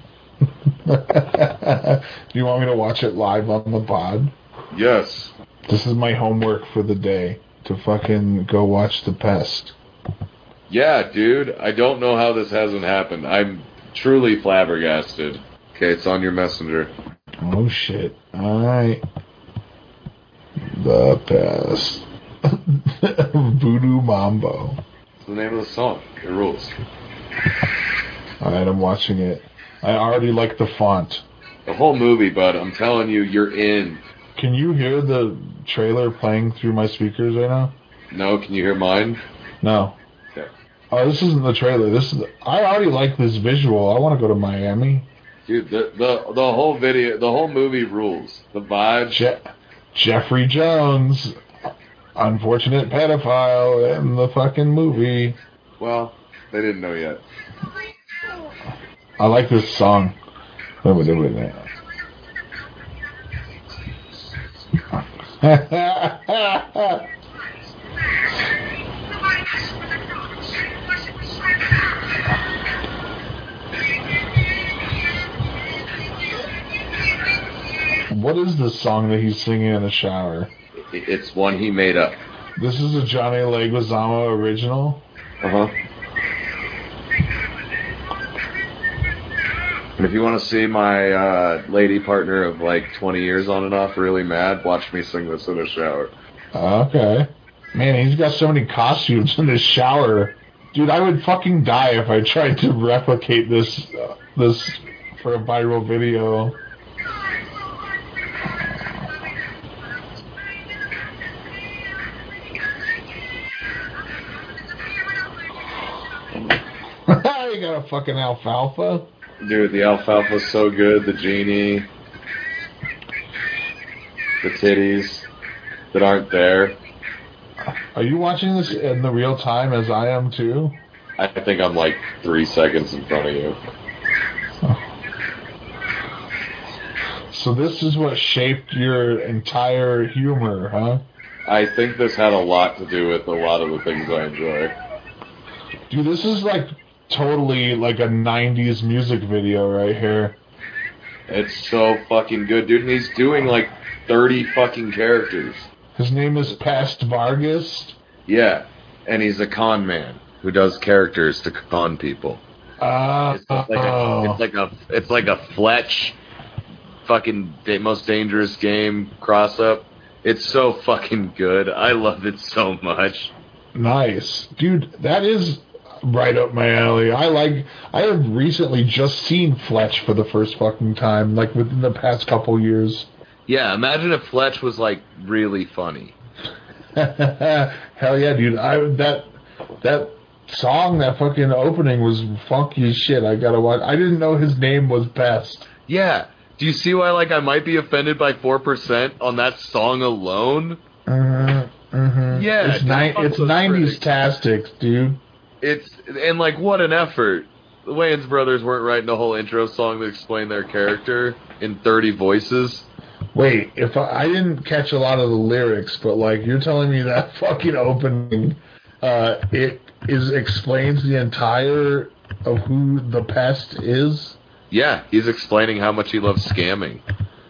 Do you want me to watch it live on the pod? Yes. This is my homework for the day, to fucking go watch The Pest. Yeah, dude. I don't know how this hasn't happened. I'm truly flabbergasted. Okay, it's on your messenger. Oh, shit. Alright. The Pest. Voodoo Mambo. It's the name of the song. It rules. Alright, I'm watching it. I already like the font. The whole movie, bud. I'm telling you, you're in. Can you hear the trailer playing through my speakers right now? No, can you hear mine? No. Okay. Oh, this isn't the trailer. This is. I already like this visual. I want to go to Miami. Dude, the, the the whole video, the whole movie rules. The vibe. Je- Jeffrey Jones, unfortunate pedophile in the fucking movie. Well, they didn't know yet. I like this song. Wait, wait, wait, wait. What is this song that he's singing in the shower? It- It's one he made up. This is a Johnny Leguizamo original? Uh-huh. And if you want to see my uh, lady partner of like twenty years on and off really mad, watch me sing this in the shower. Okay. Man, he's got so many costumes in his shower. Dude, I would fucking die if I tried to replicate this uh, this for a viral video. You got a fucking alfalfa? Dude, the alfalfa's so good. The genie. The titties that aren't there. Are you watching this in the real time as I am too? I think I'm like three seconds in front of you. So this is what shaped your entire humor, huh? I think this had a lot to do with a lot of the things I enjoy. Dude, this is like totally like a nineties music video right here. It's so fucking good, dude. And he's doing like thirty fucking characters. His name is Past Vargas. Yeah, and he's a con man who does characters to con people. Uh, It's like a, it's like a, it's like a Fletch, fucking da- most dangerous game cross up. It's so fucking good. I love it so much. Nice. Dude, that is right up my alley. I like. I have recently just seen Fletch for the first fucking time, like within the past couple years. Yeah, imagine if Fletch was like really funny. Hell yeah, dude! I that that song, that fucking opening was funky as shit. I gotta watch. I didn't know his name was Pest. Yeah. Do you see why like I might be offended by four percent on that song alone? Mm-hmm. Mm-hmm. Yeah, it's ni- it's nineties tastics, dude. It's and like what an effort. The Wayans brothers weren't writing a whole intro song to explain their character in thirty voices. Wait, if I, I didn't catch a lot of the lyrics, but like you're telling me that fucking opening, uh, it is explains the entire of who the Pest is. Yeah, he's explaining how much he loves scamming.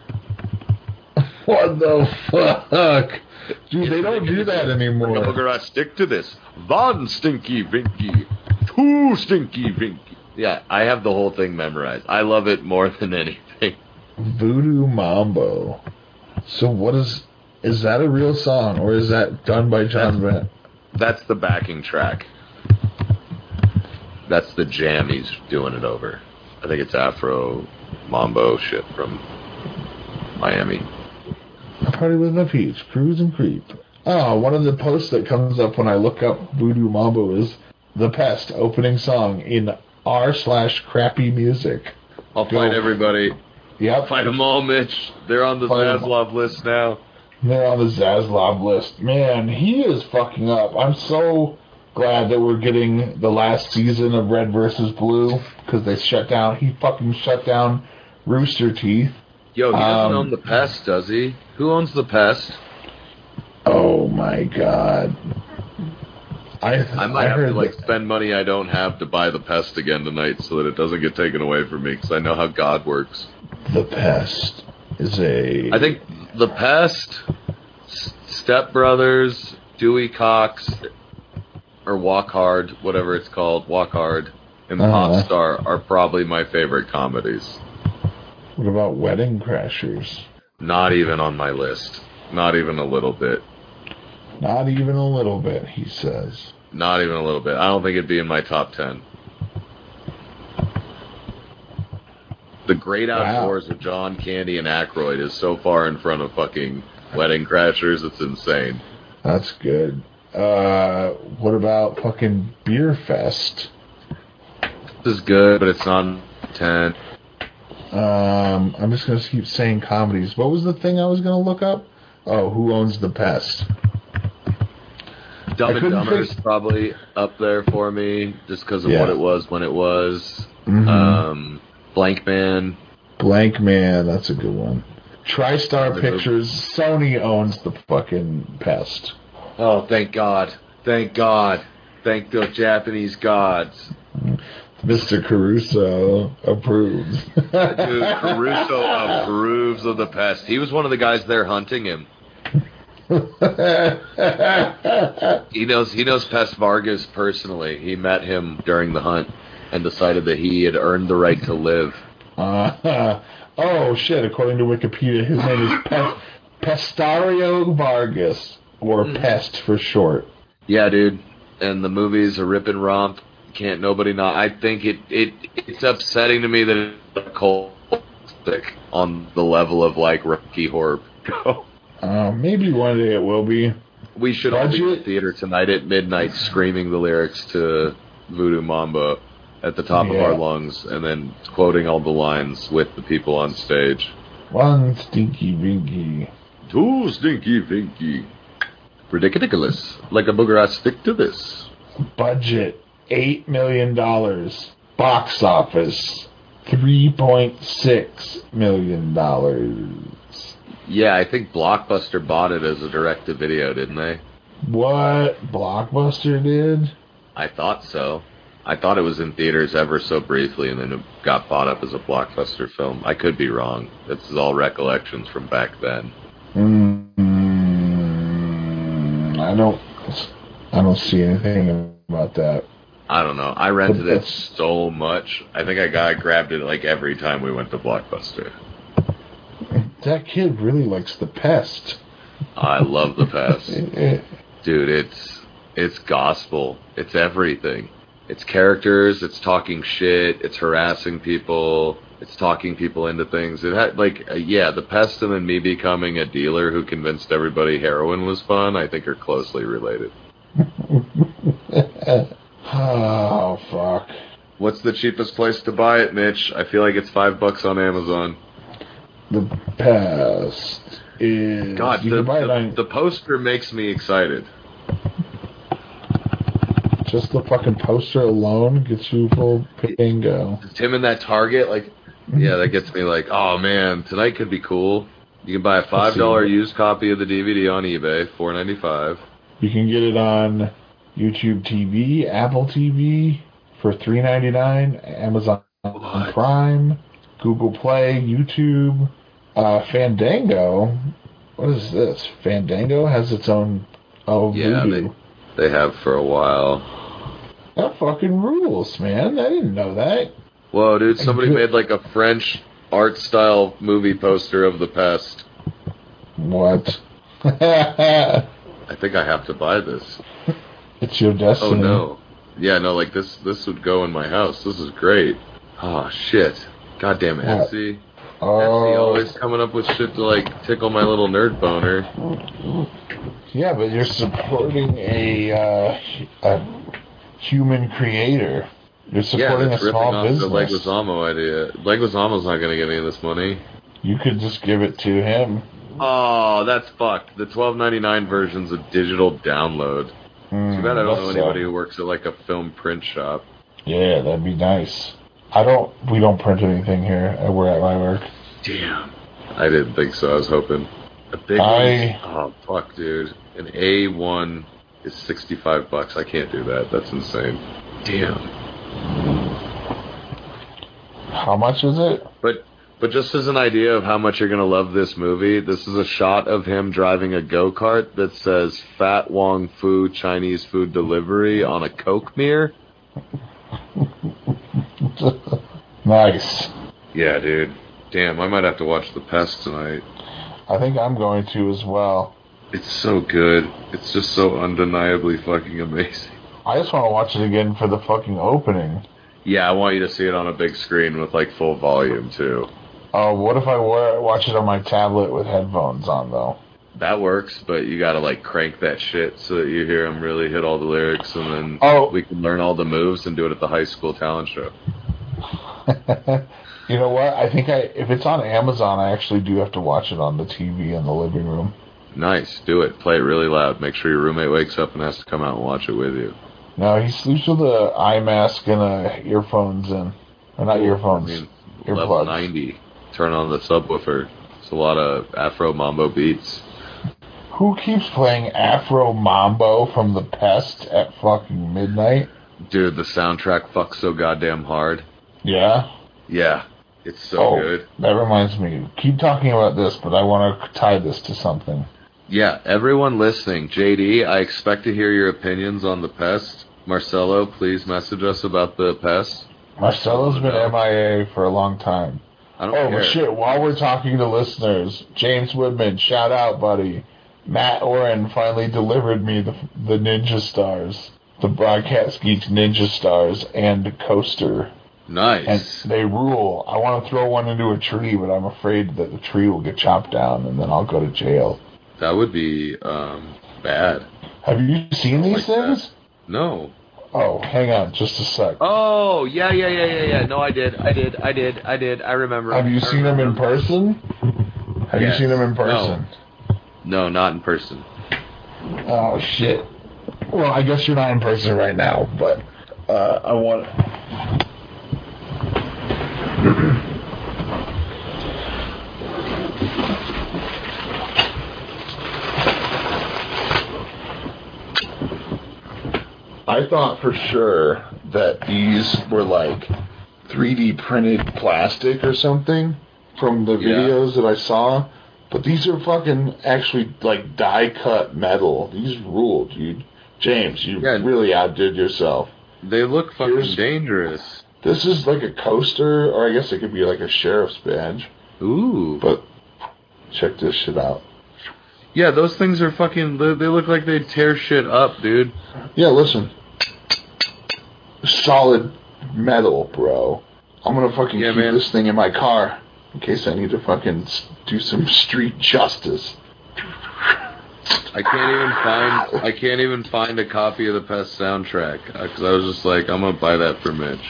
What the fuck? Dude, they don't do that anymore. We're gonna stick to this. Von Stinky Vinky. Two Stinky Vinky. Yeah, I have the whole thing memorized. I love it more than anything. Voodoo Mambo. So what is... Is that a real song, or is that done by John Brent? That's the backing track. That's the jam he's doing it over. I think it's Afro Mambo shit from Miami. I party with my peeps, cruise and creep. Oh, one of the posts that comes up when I look up Voodoo Mambo is The Pest opening song in r slash crappy music. I'll Go. fight everybody. Yep. Fight them all, Mitch. They're on the Fight 'em Zaslav list now. They're on the Zaslav list. Man, he is fucking up. I'm so glad that we're getting the last season of Red versus. Blue, because they shut down, he fucking shut down Rooster Teeth. Yo, he doesn't Um, own the Pest, does he? Who owns the Pest? Oh my god. I, I might I have heard to like that- spend money I don't have to buy the Pest again tonight so that it doesn't get taken away from me, because I know how God works. The Pest is a... I think the Pest, S- Step Brothers, Dewey Cox, or Walk Hard, whatever it's called, Walk Hard, and Uh-huh. Pop Star are probably my favorite comedies. What about Wedding Crashers? Not even on my list. Not even a little bit. Not even a little bit, he says. Not even a little bit. I don't think it'd be in my top ten. The Great Outdoors Wow. of John Candy and Aykroyd is so far in front of fucking Wedding Crashers, it's insane. That's good. Uh, what about fucking Beer Fest? This is good, but it's not ten. Um, I'm just going to keep saying comedies. What was the thing I was going to look up? Oh, Who Owns the Pest? Dumb I and couldn't Dumber's think- probably up there for me, just because of Yeah. what it was when it was. Mhm. Um, Blank Man. Blank Man, that's a good one. TriStar The- Pictures, Sony owns the fucking Pest. Oh, thank God. Thank God. Thank the Japanese gods. Mister Caruso approves. Dude, Caruso approves of the Pest. He was one of the guys there hunting him. He knows he knows Pest Vargas personally. He met him during the hunt and decided that he had earned the right to live. Uh, oh shit! According to Wikipedia, his name is Pe- Pestario Vargas, or Pest for short. Yeah, dude. And the movie's a rip and romp. Can't nobody not. I think it, it it's upsetting to me that it's a cold stick on the level of like Rocky Horror. Uh, maybe one day it will be. We should all be in the Budget? theater tonight at midnight screaming the lyrics to Voodoo Mambo at the top of Yeah. our lungs and then quoting all the lines with the people on stage. One stinky winky. Too stinky vinky. Ridiculous. Like a booger, I stick to this. Budget eight million dollars. Box office three point six million dollars. Yeah, I think Blockbuster bought it as a direct-to-video, didn't they? What Blockbuster did? I thought so. I thought it was in theaters ever so briefly, and then it got bought up as a Blockbuster film. I could be wrong. This is all recollections from back then. Mm, I don't. I don't see anything about that. I don't know. I rented it That's- so much. I think I got I grabbed it like every time we went to Blockbuster. That kid really likes the Pest. I love the Pest. Dude, it's it's gospel. It's everything. It's characters, it's talking shit, it's harassing people, it's talking people into things. It had, like, uh, yeah, The Pest and then me becoming a dealer who convinced everybody heroin was fun, I think are closely related. Oh, fuck. What's the cheapest place to buy it, Mitch? I feel like it's five bucks on Amazon. The Pest is... God, you the, can buy it the, on... the poster makes me excited. Just the fucking poster alone gets you full bingo. It's him in that Target, like, yeah, that gets me like, oh man, tonight could be cool. You can buy a five dollar used copy of the D V D on eBay, four ninety-five. You can get it on YouTube T V, Apple T V for three ninety-nine, Amazon What? Prime, Google Play, YouTube, uh, Fandango. What is this? Fandango has its own oh Yeah, Voodoo. they, they have for a while. That fucking rules, man. I didn't know that. Whoa, dude, somebody Good. made like a French art style movie poster of The Pest. What? I think I have to buy this. It's your destiny. Oh no. Yeah, no, like this this would go in my house. This is great. Oh shit. God damn it, What? Etsy. Etsy Oh, always coming up with shit to like tickle my little nerd boner. yeah, but you're supporting a, uh, a human creator. You're Yeah, supporting that's a ripping small off business. the Leguizamo idea. Leguizamo's not gonna get any of this money. You could just give it to him. Oh, that's fucked. The twelve ninety-nine version's a digital download. Mm, Too bad I don't know that's, anybody uh, who works at like a film print shop. Yeah, that'd be nice. I don't. We don't print anything here. uh, We're at my work. Damn. I didn't think so. I was hoping. A big I- one. Oh fuck, dude. An A one is sixty-five bucks. I can't do that. That's insane. Damn. How much is it? But but just as an idea of how much you're gonna love this movie, this is a shot of him driving a go-kart that says Fat Wong Fu Chinese Food Delivery on a Coke mirror. Nice. Yeah, dude. Damn, I might have to watch The Pest tonight. I think I'm going to as well. It's so good. It's just so undeniably fucking amazing. I just want to watch it again for the fucking opening. Yeah, I want you to see it on a big screen with like full volume too. Oh, what if I wa- watch it on my tablet with headphones on, though? That works, but you gotta like crank that shit so that you hear him really hit all the lyrics, and then Oh. we can learn all the moves and do it at the high school talent show. You know what? I think I if it's on Amazon, I actually do have to watch it on the T V in the living room. Nice, do it. Play it really loud. Make sure your roommate wakes up and has to come out and watch it with you. No, he sleeps with a eye mask and uh, earphones in. Or not earphones. I mean, level earplugs. ninety. Turn on the subwoofer. It's a lot of Afro Mambo beats. Who keeps playing Afro Mambo from The Pest at fucking midnight? Dude, the soundtrack fucks so goddamn hard. Yeah? Yeah, it's so oh, good. That reminds me. Keep talking about this, but I want to tie this to something. Yeah, everyone listening, J D, I expect to hear your opinions on The Pest. Marcelo, please message us about The Pest. Marcelo's been M I A for a long time. I don't Oh, care. well, shit. While we're talking to listeners, James Woodman, shout out, buddy. Matt Oren finally delivered me the, the Ninja Stars, the Broadcast Geeks Ninja Stars, and Coaster. Nice. And they rule. I want to throw one into a tree, but I'm afraid that the tree will get chopped down, and then I'll go to jail. That would be um, bad. Have you seen these Like things? that. No. Oh, hang on just a sec. Oh, yeah, yeah, yeah, yeah, yeah. No, I did. I did. I did. I did. I remember. Have you I seen them in remember. person? Have Yes. you seen them in person? No, not in person. Oh, shit. Well, I guess you're not in person right now, but uh, I want... I thought for sure that these were like three D printed plastic or something from the Yeah. videos that I saw, but these are fucking actually like die cut metal. These rule, dude. James, you Yeah. really outdid yourself. They look fucking Here's- dangerous. This is like a coaster, or I guess it could be like a sheriff's badge, Ooh. but check this shit out. Yeah, those things are fucking... They they look like they tear shit up, dude. Yeah, listen. solid metal, bro. I'm gonna fucking Yeah, keep man. this thing in my car in case I need to fucking s- do some street justice. I can't even find I can't even find a copy of the Pest soundtrack because I was just like, I'm gonna buy that for Mitch.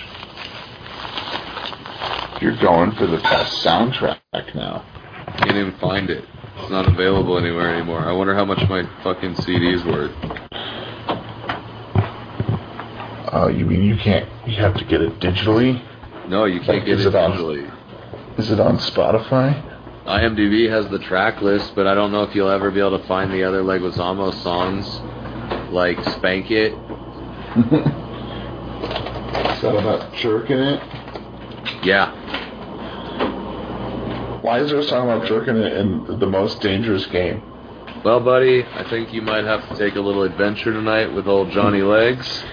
You're going for the best soundtrack now. Can't even find it. It's not available anywhere anymore. I wonder how much my fucking C D's worth. Oh, uh, you mean you can't? You have to get it digitally? No, you can't Like, get is it it on- digitally. Is it on Spotify? IMDb has the track list, but I don't know if you'll ever be able to find the other Leguizamo songs, like Spank It. Is that about jerking it? Yeah. Why is there a song about jerking it in The Most Dangerous Game? Well, buddy, I think you might have to take a little adventure tonight with old Johnny Legs.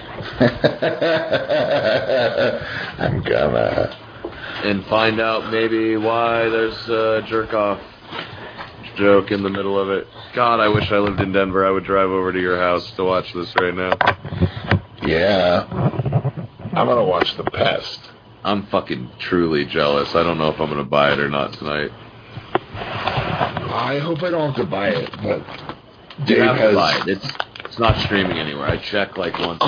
I'm gonna. And find out maybe why there's a jerk-off joke in the middle of it. God, I wish I lived in Denver. I would drive over to your house to watch this right now. Yeah. I'm gonna watch The Pest. I'm fucking truly jealous. I don't know if I'm going to buy it or not tonight. I hope I don't have to buy it, but You Dave have has. to buy it. It's, it's not streaming anywhere. I check like once.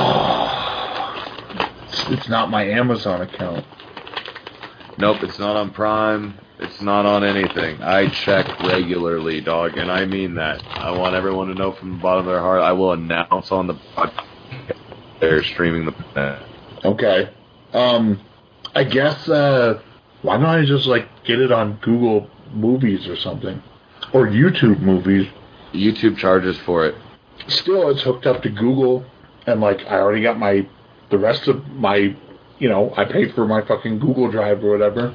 It's, it's not my Amazon account. Nope, it's not on Prime. It's not on anything. I check regularly, dog, and I mean that. I want everyone to know from the bottom of their heart. I will announce on the podcast they're streaming the. Okay. Um, I guess, uh, why don't I just, like, get it on Google Movies or something? Or YouTube Movies. YouTube charges for it. Still, it's hooked up to Google, and, like, I already got my, the rest of my, you know, I paid for my fucking Google Drive or whatever.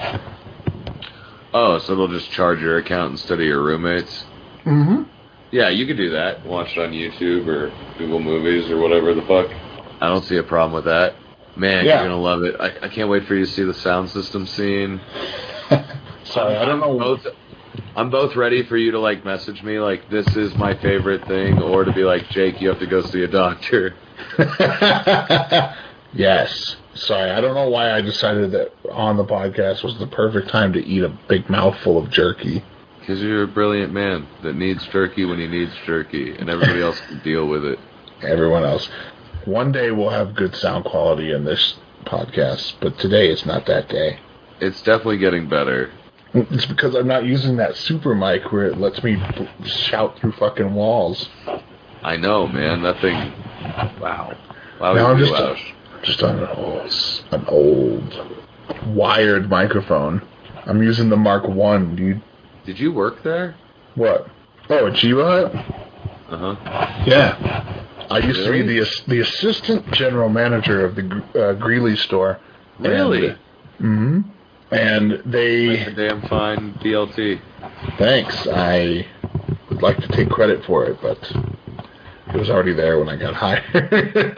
Oh, so they'll just charge your account instead of your roommates? Mm-hmm. Yeah, you could do that. Watch it on YouTube or Google Movies or whatever the fuck. I don't see a problem with that. Man, Yeah. you're gonna love it. I, I can't wait for you to see the sound system scene. Sorry, I don't know. I'm both, I'm both ready for you to like message me like this is my favorite thing, or to be like, Jake, you have to go see a doctor. Yes. Sorry, I don't know why I decided that on the podcast was the perfect time to eat a big mouthful of jerky. Because you're a brilliant man that needs jerky when he needs jerky, and everybody else can deal with it. Everyone else. One day we'll have good sound quality in this podcast, but today it's not that day. It's definitely getting better. It's because I'm not using that super mic where it lets me b- shout through fucking walls. I know, man. That thing. Wow. Wow. Now I'm you just wow. just on an old, an old wired microphone. I'm using the Mark One, dude. Did you work there? What? Oh, at Chiba Hut? Uh huh. Yeah. I used to Really? be the ass- the assistant general manager of the Gr- uh, Greeley store. Really? Mm-hmm. And they... That's a damn fine B L T. Thanks. I would like to take credit for it, but it was already there when I got hired.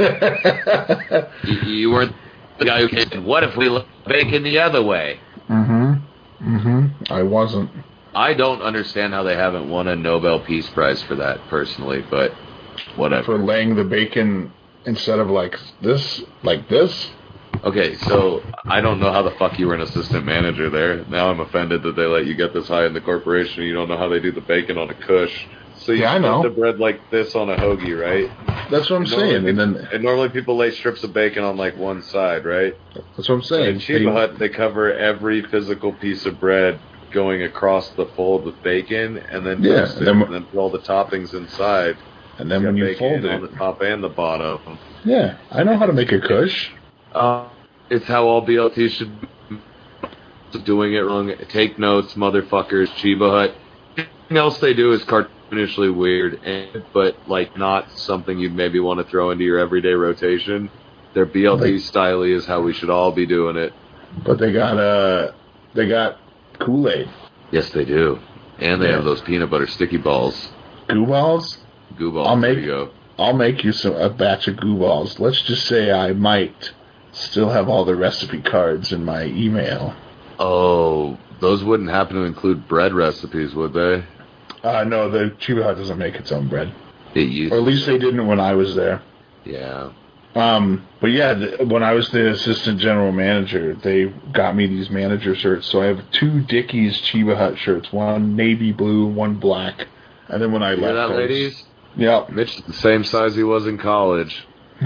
You, you weren't the guy who said, "What if we look bacon the other way?" mm-hmm. Mm-hmm. I wasn't. I don't understand how they haven't won a Nobel Peace Prize for that, personally, but whatever. For laying the bacon instead of like this, like this. Okay, so I don't know how the fuck you were an assistant manager there. Now I'm offended that they let you get this high in the corporation. You don't know how they do the bacon on a cush. So you Yeah, I put know. the bread like this on a hoagie, right? That's what I'm And normally saying. And then And normally people lay strips of bacon on like one side, right? that's what I'm So saying. in Chiba They- Hut, they cover every physical piece of bread going across the fold with bacon, and then Yeah, toast it, and then- and then put all the toppings inside. and then when Got you bacon fold on it, the top and the bottom. yeah, I know how to make a kush. Uh, it's how all B L Ts should be doing it wrong. Take notes, motherfuckers. Chiba Hut. Everything else they do is cartoonishly weird, and, but like not something you maybe want to throw into your everyday rotation. Their B L T Like- style is how we should all be doing it. But they got uh, they got Kool-Aid, Yes, they do. And they Yeah. have those peanut butter sticky balls. goo balls. Goo balls. I'll there make- you go. I'll make you some a batch of goo balls. Let's just say I might still have all the recipe cards in my email. Oh, those wouldn't happen to include bread recipes, would they? Uh, no, the Chiba Hut doesn't make its own bread, It used or at least they didn't when I was there. Yeah. Um, but yeah, th- when I was the assistant general manager, they got me these manager shirts. So I have two Dickies Chiba Hut shirts, one navy blue, one black. And then when I You left, hear that, I was- ladies? Yep. Mitch is the same size he was in college.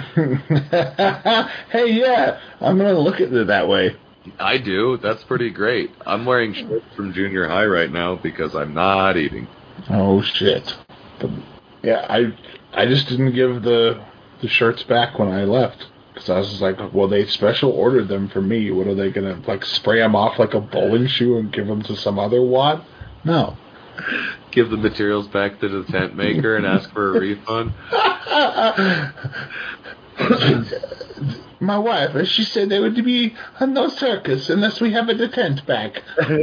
Hey, yeah, I'm gonna look at it that way. I do. That's pretty great. I'm wearing shirts from junior high right now because I'm not eating. Oh shit. But, yeah, I I just didn't give the the shirts back when I left because I was just like, well, they special ordered them for me. What are they gonna like spray them off like a bowling shoe and give them to some other wad? No. Give the materials back to the tent maker and ask for a refund. My wife, she said there would be no circus unless we have a tent back.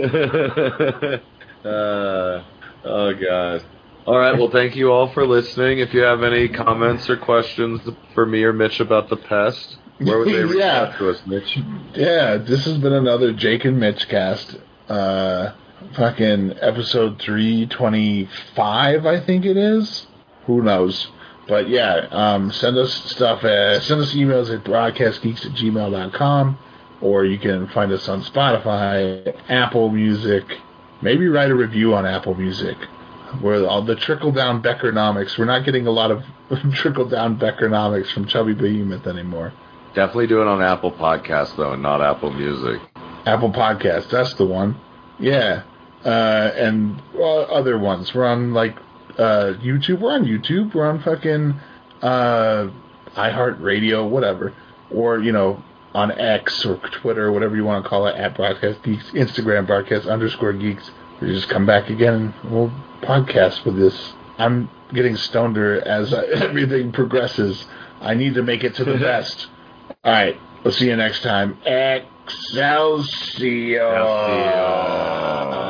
uh, oh, God. All right, well, thank you all for listening. If you have any comments or questions for me or Mitch about the pest, where would they reach Yeah. out to us, Mitch? Yeah, this has been another Jake and Mitch cast. Uh, fucking episode three twenty-five, I think it is. Who knows? But yeah, um, send us stuff. At, send us emails at broadcastgeeks at gmail dot com, or you can find us on Spotify, Apple Music. Maybe write a review on Apple Music. Where all the trickle down Beckernomics. We're not getting a lot of trickle down Beckernomics from Chubby Behemoth anymore. Definitely do it on Apple Podcasts, though, and not Apple Music. Apple Podcasts, that's the one. Yeah, uh, and uh, other ones. We're on like uh, YouTube. We're on YouTube. We're on fucking uh, iHeartRadio, whatever, or you know, on X or Twitter, whatever you want to call it, at Broadcast Geeks, Instagram Broadcast underscore Geeks. We just come back again and we'll podcast with this. I'm getting stoneder as uh, everything progresses. I need to make it to the best. All right, we'll see you next time. Excelsior. Excelsior.